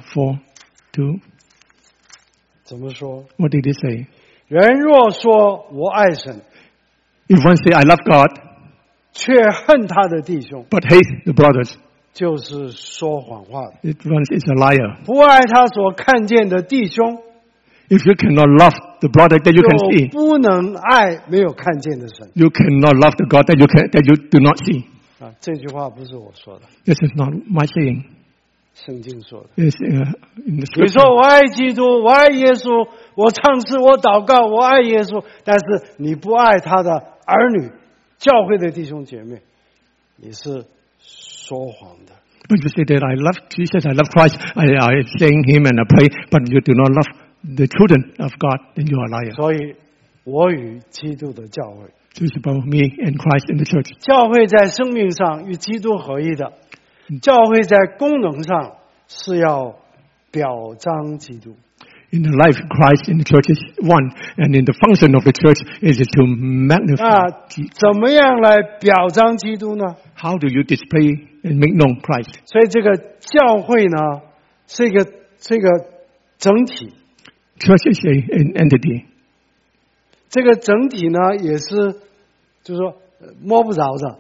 4:2. 怎么说？ What did he say? 人若说我爱神， If one say I love God, 却恨他的弟兄， but hate the brothers, 就是说谎话的。 it one is a liar. 不爱他所看见的弟兄， If you cannot love the brother that you can 就 see, 不能爱没有看见的神。 you cannot love the God that you do not see. 啊，这句话不是我说的， This is not my saying. 圣经说的。 It's in the 你 scripture. 说我爱基督，我爱耶稣，我唱诗，我祷告，我爱耶稣，但是你不爱他的儿女、教会的弟兄姐妹，你是说谎的。 But you say that I love Jesus, I love Christ, I sing Him and I pray, but you do not love the children of God, then you are a liar. 所以，我与基督的教会， So it's about me and Christ in the church. 教会在生命上与基督合一的，教会在功能上是要表彰基督。 In the life, Christ in the church is one, and in the function of the church is to magnify. 那怎么样来表彰基督呢？ How do you display and make known Christ? 所以这个教会呢，是一个整体。 Church is an entity. 这个整体呢，也是就是说摸不着的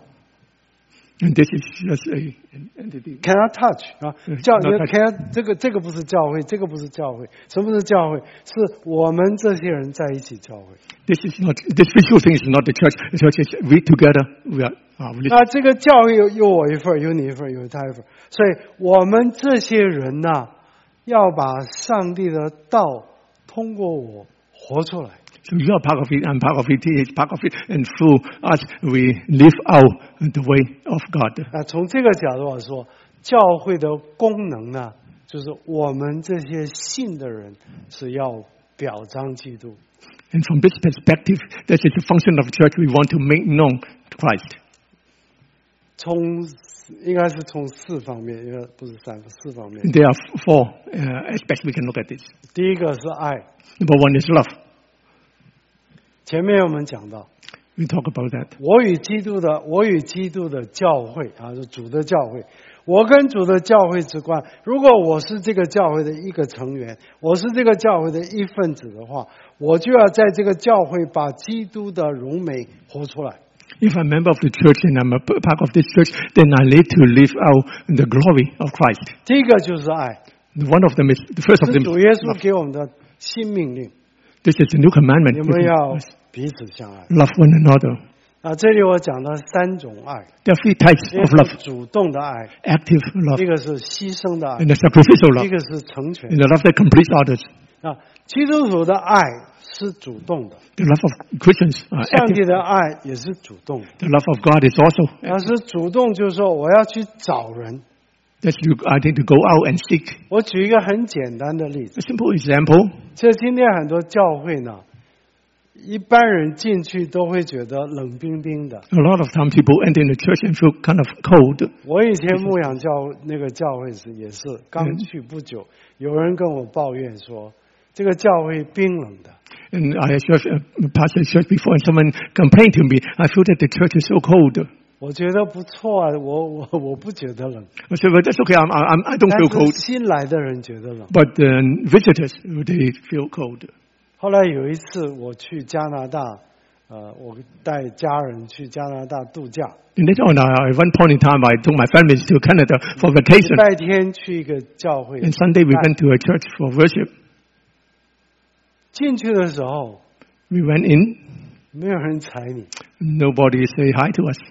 And this is just an entity. ，cannot touch 啊， cannot touch. can 这个不是教会，这个不是教会，什么是教会？是我们这些人在一起教会。 This visual thing is not the church. The church is we together. We are religious. 那这个教会有我一份，有你一份，有他一份，所以我们这些人呢，要把上帝的道通过我活出来。 So you are part of it, I'm part of it, he is part of it, and through us we live out the way of God. 那从这个角度来说，教会的功能呢，就是我们这些信的人是要表彰基督。 And from this perspective, that is the function of the church. We want to make known Christ. 应该是从4方面，因为不是3个，4方面。 There are 4 aspects we can look at this. 第一个是爱， Number 1 is love. 前面我们讲到， We talk about that. 我与基督的教会啊，是主的教会。我跟主的教会之关，如果我是这个教会的一个成员，我是这个教会的一份子的话，我就要在这个教会把基督的荣美活出来。 If I'm a member of the church and I'm a part of this church, then I need to live out the glory of Christ. 第一个就是爱， One of them is, the first of 是 them 主 is 耶稣 love. 给我们的新命令， This is a new commandment. 你们要彼此相爱。 Love one another. 啊，这里我讲了3种爱， There are 3 types 一 of 个 love. 是主动的爱， Active love 一个是牺牲的爱， and the sacrificial 一 love 个是成全 and the love that completes others. 啊。基督徒的爱是主动的， The love of Christians are 上帝 active. 的爱也是主动的。 The love of God is also 要是主动，就是说我要去找人。 that I need to go out and seek. 我举一个很简单的例子， A simple example. 其实今天很多教会呢，一般人进去都会觉得冷冰冰的。 A lot of times people enter in the church and feel kind of cold. 我以前牧养那个教会时也是刚去不久，有人跟我抱怨说，这个教会冰冷的。 And I pastored church before, and someone complained to me. I feel that the church is so cold. 我觉得不错啊，我不觉得冷， I said, well, that's okay. I don't 但 feel 是 cold. 新来的人觉得冷。 But visitors, they feel cold. 后来有一次我去加拿大，我带家人去加拿大度假， And later on, at one point in time, I took my family to Canada for 礼 vacation. 拜天去一个教会， And Sunday, we went to a church for worship. 进去的时候 We went in. 没有人睬你， Nobody say hi to us.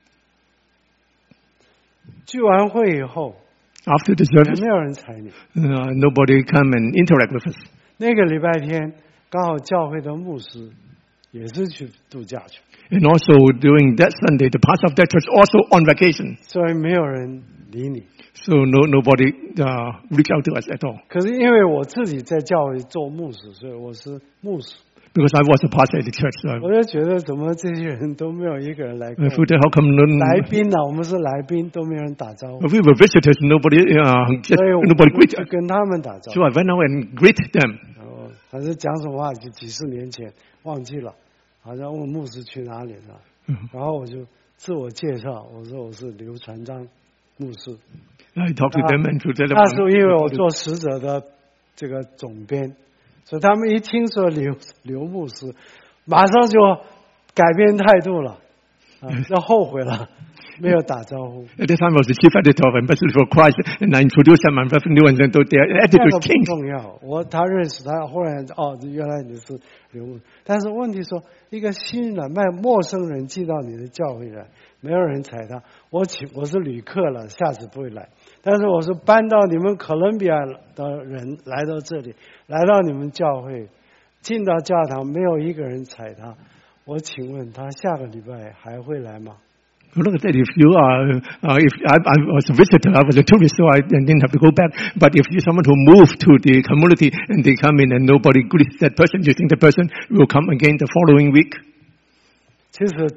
聚完会以后 After the 也 service, 没有人睬你。 nobody come and interact with us. 那个礼拜天刚好教会的牧师也是去度假去， And also during that Sunday, the pastor of that church also on vacation. 所以没有人理你。 So nobody reached out to us at all. 可是因为我自己在教会做牧师，所以我是牧师， Because I was a pastor at the church. So 我就觉得怎么这些人都没有一个人来跟 I 我 thought, how come 来宾呢、我们是来宾，都没有人打招呼， we were visitors, nobody 所以我 nobody 就 greet 去 us. 跟他们打招 So 呼。 I went out and greet them. 反正讲什么话就几十年前忘记了，好像问牧师去哪里了，然后我就自我介绍，我说我是刘传章牧师。 I talked to them and to tell 那时候因为我 them. 做使者的这个总编，所以他们一听说刘牧师，马上就改变态度了，就后悔了，没有打招呼。 At that time, I was the chief editor of Ambassador for Christ, and I introduced them and revenue, and then their 那 attitude 个不 changed. 重要，他认识他，后来原来你是刘牧，但是问题说，一个新人陌生人进到你的教会来，没有人睬他，我是旅客了，下次不会来。但是我是搬到你们哥伦比亚的人来到这里，来到你们教会，进到教堂，没有一个人睬他。我请问他下个礼拜还会来吗？ Look at that. If you are, if I was a visitor, I was a tourist, so I didn't have to go back. But if you're someone who moved to the community and they come in and nobody greets that person, you think the person will come again the following week? 其实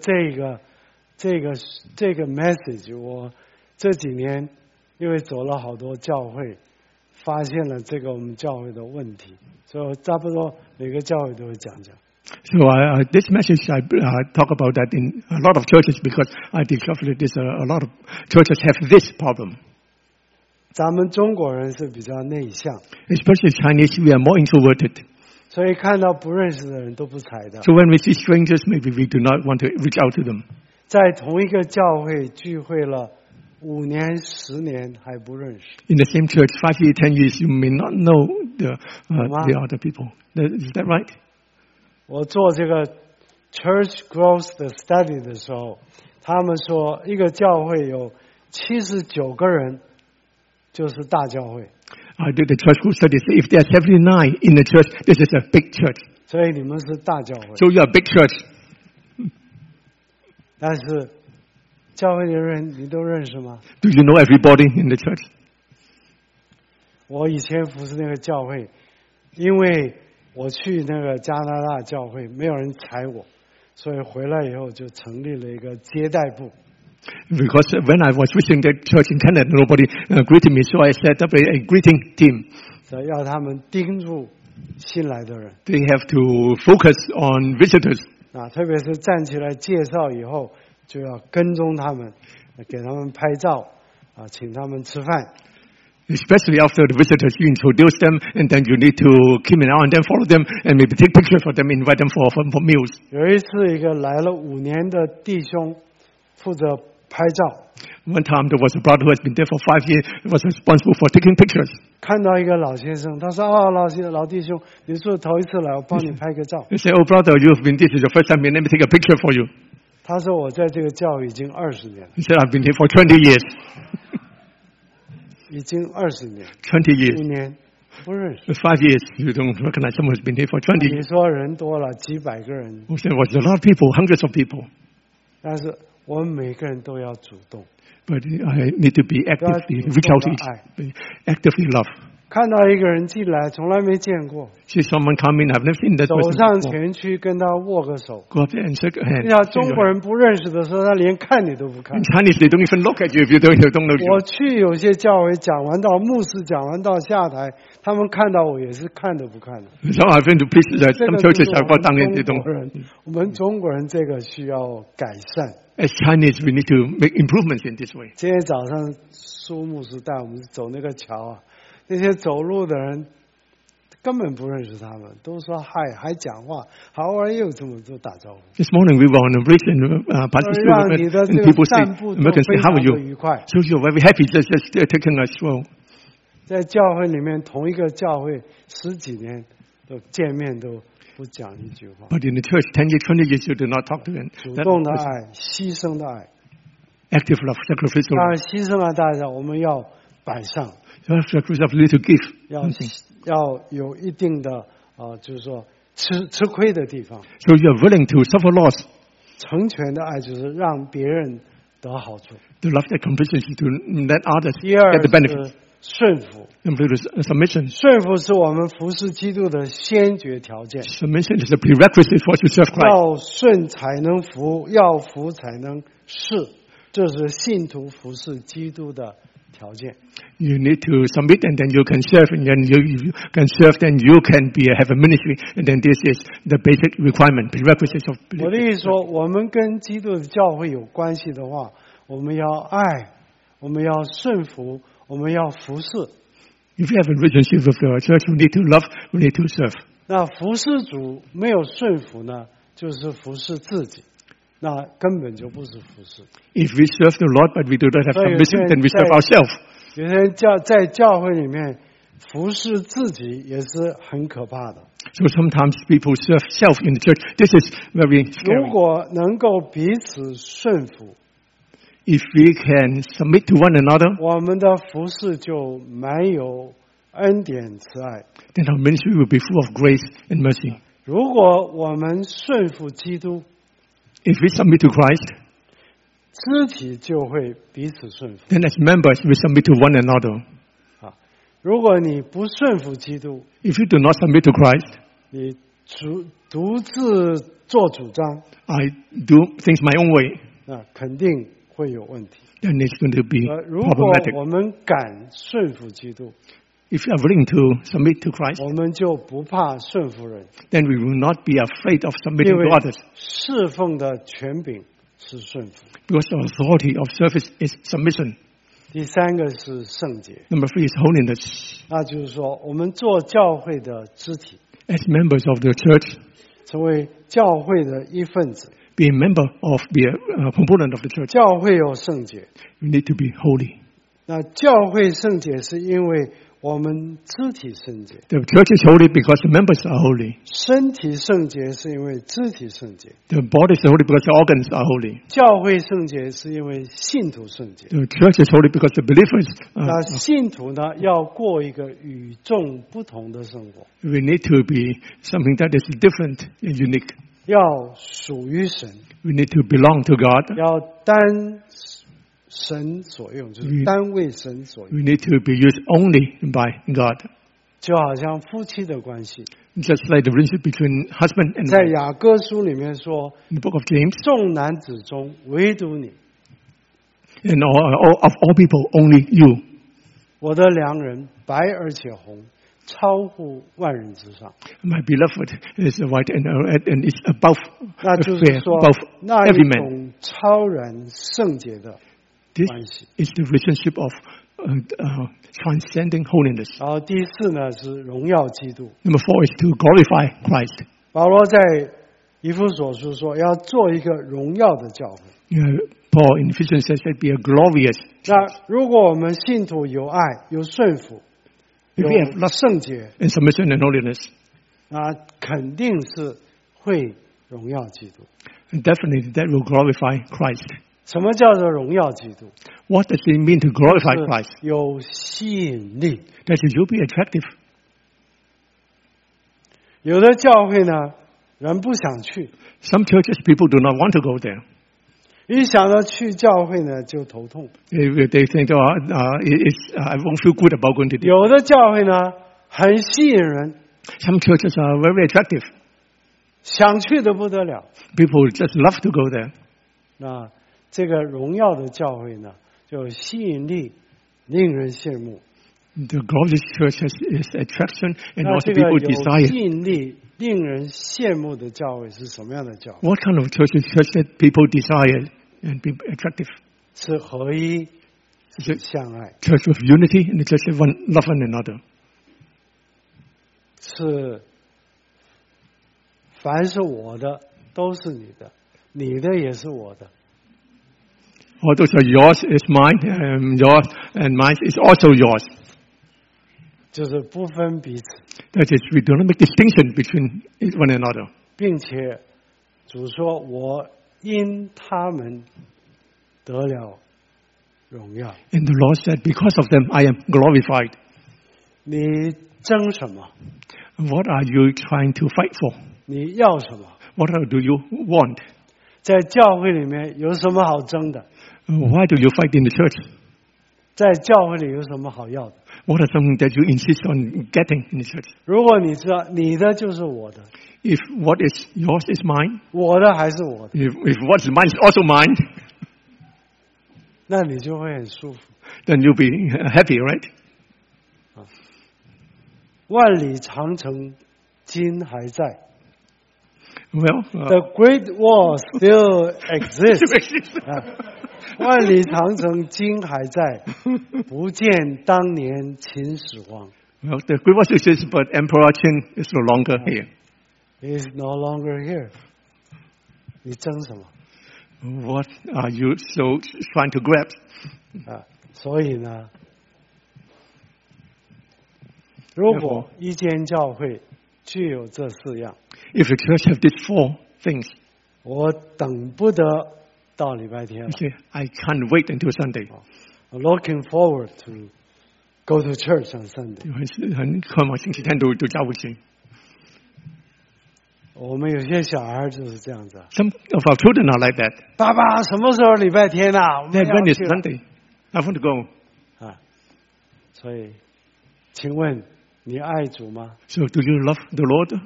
这个 message， 我这几年因为走了好多教会，发现了这个我们教会的问题，所以我差不多每个教会都会讲讲。 So this message, I talk about that in a lot of churches because I discovered this, a lot of churches have this problem. 咱们中国人是比较内向， Especially Chinese, we are more introverted. 所以看到不认识的人都不睬的。 So when we see strangers, maybe we do not want to reach out to them. 在同一个教会聚会了5年、10年还不认识， In the same church, 5 years, 10 years, you may not know the other people. Is that right? 我做这个 church growth 的 study 的时候，他们说一个教会有79个人就是大教会， I did the church group studies. If there are 79 in the church, this is a big church. 所以你们是大教会。 So you are a big church. 但是教会的人你都认识吗？ Do you know everybody in the church? 我以前服侍那个教会，因为我去那个加拿大教会，没有人睬我，所以回来以后就成立了一个接待部。 Because when I was visiting that church in Canada, nobody greeted me, so I set up a greeting team. 所以要他们盯住新来的人 They have to focus on visitors. 啊，特别是站起来介绍以后，就要跟踪他们，给他们拍照啊，请他们吃饭。 Especially after the visitors, you introduce them, and then you need to keep an eye on them, follow them, and maybe take pictures for them, invite them for meals. 有一次，一个来了5年的弟兄负责拍照， One time there was a brother who has been there for 5 years, was responsible for taking pictures. 看到一个老先生，他说：“哦，老弟兄，你是头一次来，我帮你拍个照。 He said, "Oh brother, this is your first time here, let me take a picture for you." ” 他说：“我在这个教会已经20年了， He said, "I've been here for 20 years." 已经20年 20 ，5 years. 年不认识。 5 years, you don't recognize someone who's been here for 20 你 years. 说人多了，几百个人， He said, "Was a lot of people, hundreds of people." 但是我们每个人都要主动。 But I need to be actively reach out to each, actively love. 看到一个人进来，从来没见过， See someone come in, I've never seen that 走 person 上 before. 前去跟他握个手。 Go up there and shake a hand. 你想中国人不认识的时候，他连看你都不看 In。Chinese, they don't even look at you if you don't know you. 我去有些教会讲完到牧师讲完到下台，他们看到我也是看都不看的。 So I've been to places that 这 some 个就 churches 是 I've 我 got down 们 in, they 中 don't. 国人，我们中国人这个需要改善。 As Chinese, we need to make improvements in this way. 今天早上苏牧师带我们走那个桥啊，那些走路的人根本不认识他们，都说嗨，还讲话，How are you？这么都打招呼， This morning we were on a bridge and passing 让你的 through 这 and 个 people say, 散步都 Americans 非 say, "How 常 are 的 you?" 愉快。 So you're very happy just taking a stroll. 在教会里面，同一个教会10几年都见面都不讲一句话， But in the church, 10 years, 20 years, you do not talk to them. 主 That 动的 was 爱，牺牲的爱。 active love, sacrificial 当然， love. 牺牲了大家，我们要摆上， You have sacrificial love to give. 要有一定的就是说吃亏的地方。 So you are willing to suffer loss. 成全的爱就是让别人得好处。 The love that completion is to let others 第二 get the benefit. 是顺服， And to submission. 顺服是我们服侍基督的先决条件。 Submission is a prerequisite for us to serve Christ. 要顺才能服，要服才能侍，这是信徒服侍基督的条件。 You need to submit and then you can serve, and then you can serve, then you can have a ministry, and then this is the basic requirement, prerequisites of 我的意思说，我们跟基督的教会有关系的话，我们要爱，我们要顺服，我们要服侍。 If you have a relationship with the church, we need to love, we need to serve. 那服侍主没有顺服呢，就是服侍自己，那根本就不是服侍。 If we serve the Lord but we do not have So you submission, then we can serve ourselves. 有些人在教会里面服侍自己也是很可怕的。 So sometimes people serve self in the church. This is very 如 scary. 果能够彼此顺服， If we can submit to one another, 我们的服侍就满有恩典慈爱。 then our ministry will be full of grace and mercy. 如果我们顺服基督， If we submit to Christ, 肢体就会彼此顺服。 then as members we submit to one another. 如果你不顺服基督， If you do not submit to Christ, 你独自做主张， I do things my own way, 那肯定会有问题。 then it's going to be 如果 problematic. 我们敢顺服基督， If you are willing to submit to Christ, 我们就不怕顺服人， then we will not be afraid of 因 submitting 为 to others, 侍奉的权柄是顺服。 because the authority of service is submission. 第三个是圣洁， Number 3 is holiness. 那就是说，我们做教会的肢体， As members of the church, 成为教会的一份子。 be a member of, be a component of the church. 教会有圣洁， We need to be holy. 那教会圣洁是因为我们肢体圣洁， The church is holy because the members are holy. 身体圣洁是因为肢体圣洁， The body is holy because the organs are holy. 教会圣洁是因为信徒圣洁。 The church is holy because the believers 那信徒呢，要过一个与众不同的生活， we need to be something that is different and unique. 要属于神， We need to belong to God. 要单神所用，就是单为神所用， We need to be used only by God. 就好像夫妻的关系。 Just like the relationship between husband and 在 wife. 雅歌书里面说， In the book of James, 众男子中唯独你， and of all people, only you. 我的良人，白而且红，超乎万人之上。 My beloved is white and is above 那就是 fair, 说 above， 那 every 一 man. 种超然圣洁的 This 关系。 is the relationship of transcending holiness. 然后第四呢是荣耀基督。 Number 4 is to glorify Christ. 保罗在以弗所书说，要做一个荣耀的教会。 Paul in Ephesians says that be a glorious. 那如果我们信徒有爱、有顺服、 If 有 we have love 圣洁， and submission and holiness, 那肯定是会荣耀基督。 and definitely that will glorify Christ. 什么叫做荣耀基督？ What does it mean to glorify Christ? 是有吸引力。 That you'll be attractive. 有的教会呢，人不想去， Some churches people do not want to go there. 一想到去教会呢就头痛。 They think, I won't feel good about going to this. 有的教会呢很吸引人， Some churches are very attractive. 想去的不得了。 People just love to go there. 那这个荣耀的教会呢，就有吸引力，令人羡慕。 The glorious church is attraction and 那 also 这个 people 有 desire. 吸引力、令人羡慕的教会是什么样的教会？ What kind of church is church that people desire and be attractive? 是合一、 Is it 相爱， church with unity and just love one another? 是凡是我的都是你的，你的也是我的。 All those are yours is mine, yours and mine is also yours. 就是不分彼此， That is, we do not make distinction between one another. 并且主说：“我因他们得了荣耀。 And the Lord said, because of them I am glorified. ” 你争什么？ What are you trying to fight for? 你要什么？ What do you want? 在教会里面有什么好争的？ Why do you fight in the church? 在教会里有什么好要的？ What are something that you insist on getting in the church? 如果你知道你的就是我的， If what is yours is mine, 我的还是我的， if what's mine is also mine, 那你就会很舒服。 then you'll be happy, right? 万里长城今还在 Well, ，The Great Wall still exists 啊，万里长城今还在，不见当年秦始皇 well, the Great Wall exists, but Emperor Qin is no longer here. is no longer here。你争什么 What are you so trying to grab? 啊？所以呢，如果一间教会具有这4样， If the church have these 4 things, 我等不得到礼拜天 you 了。 say, I can't wait until Sunday. Looking forward to go to church on Sunday。 很渴望星期天到教會去。 我们有些小孩就是这样子啊， Some of our children are like that. 爸爸什么时候礼拜天啊？我们 Then 要 when is 去了 Sunday? I want to go. 啊，所以，请问你爱主吗？ So do you love the Lord?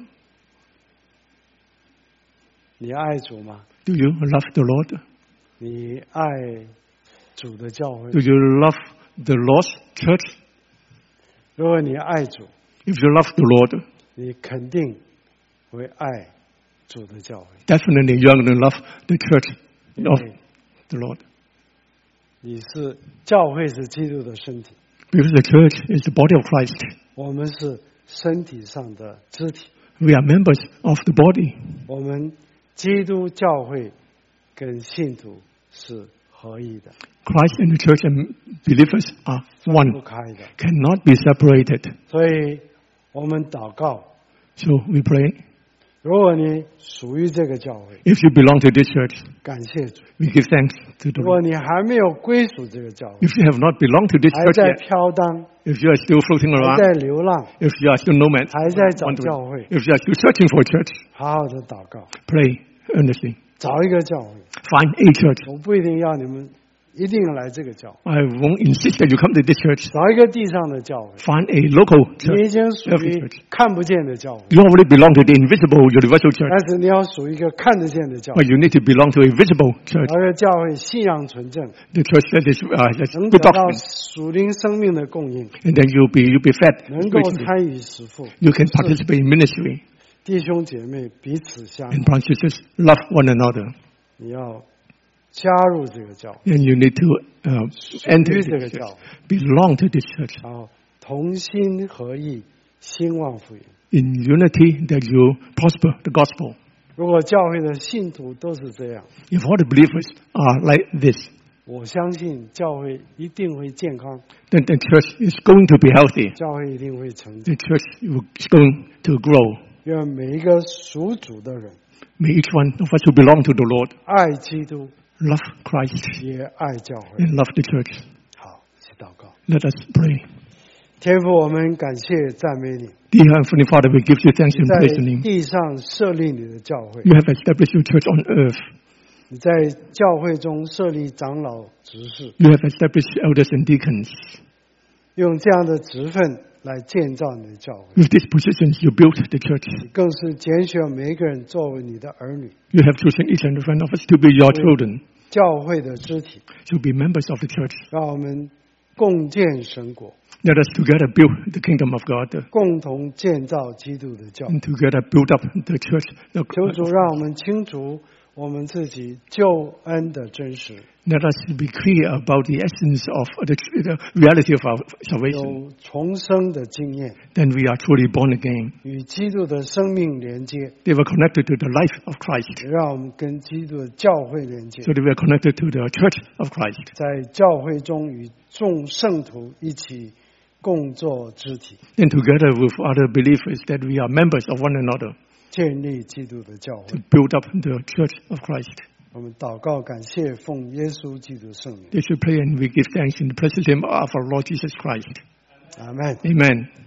你爱主吗？ Do you love the Lord? 你爱主的教会 Do？you love the Lord's church? 如果你爱主， If you love the Lord, 你肯定会爱主的教会， definitely you're going to love the church 因 of 为 the Lord. 你是教会是基督的身体， Because the church is the body of Christ. 我们是身体上的肢体， We are members of the body. 我们基督教会跟信徒是合一的， Christ and the church and believers are 不 one, 开的。 cannot be separated. 所以我们祷告， So we pray. 如果你属于这个教会， If you belong to this church, 感谢主； we give thanks to the 如果 Lord. 你还没有归属这个教会， If you have not belonged to this 还 church 在 yet, 飘荡， if you are still floating 还 around, 在流浪， if you are still nomad, 还在找 wandering, 教会， if you are still searching for a church, 好好的祷告， pray earnestly. 找一个教会。 Find a church. 我不一定要你们一定要来这个教会， I won't insist that you come to this church. 找一个地上的教会。 Find a local 你 church. 已经属 Every 于 church. 看不见的教会， You already belong to the invisible universal church, 但是你要属于一个看得见的教会。 but you need to belong to a visible church. 而且教会信仰纯正， The church that is has 能 good 得到 doctrine, 属灵生命的供应， and then you'll be fed. 能够 spiritually. 参与使妇。 You can participate in ministry, 弟兄姐妹彼此相爱， and brothers and sisters love one another. 你要加入这个教会， And you need to enter 属于这个 this 教 church, 会， belong to this church 然后同心合意，兴旺福音。 in unity that you prosper the gospel. 如果教会的信徒都是这样， If all the believers are like this, 我相信教会一定会健康， then the church is going to be healthy. 教会一定会成长。 The church is going to grow. 愿每一个属主的人 May each one of us who belong to the Lord 爱基督， love Christ 也爱教会。 and love the church. 好，一起祷告。 Let us pray. 天父，我们感谢赞美你， Dear Heavenly Father, we give you thanks and 在 praise your name. 地上设立你的教会， You have established your church on earth. 你在教会中设立长老执事， You have established elders and deacons. 用这样的职分来建造你的教会。 With these positions, you built the church. 更是拣选每一个人作为你的儿女， You have chosen each and every one of us to be your children, 教会的肢体， to be members of the church. 让我们共建神国， Let us together build the kingdom of God 共同建造基督的教会。 and together build up the church. 求主让我们清楚我们自己救恩的真实， Let us be clear about the essence of the reality of our salvation. 有重生的经验， Then we are truly born again. 与基督的生命连接， They were connected to the life of Christ. 也让我们跟基督的教会连接， So they were connected to the church of Christ. 在教会中与众圣徒一起共作肢体， And together with other believers that we are members of one another 建立基督的教 to 会。 build up the church of Christ. 我们祷告，感谢奉耶稣基督圣名， They should pray and we give thanks in the precious name of our Lord Jesus Christ. 阿门。 Amen.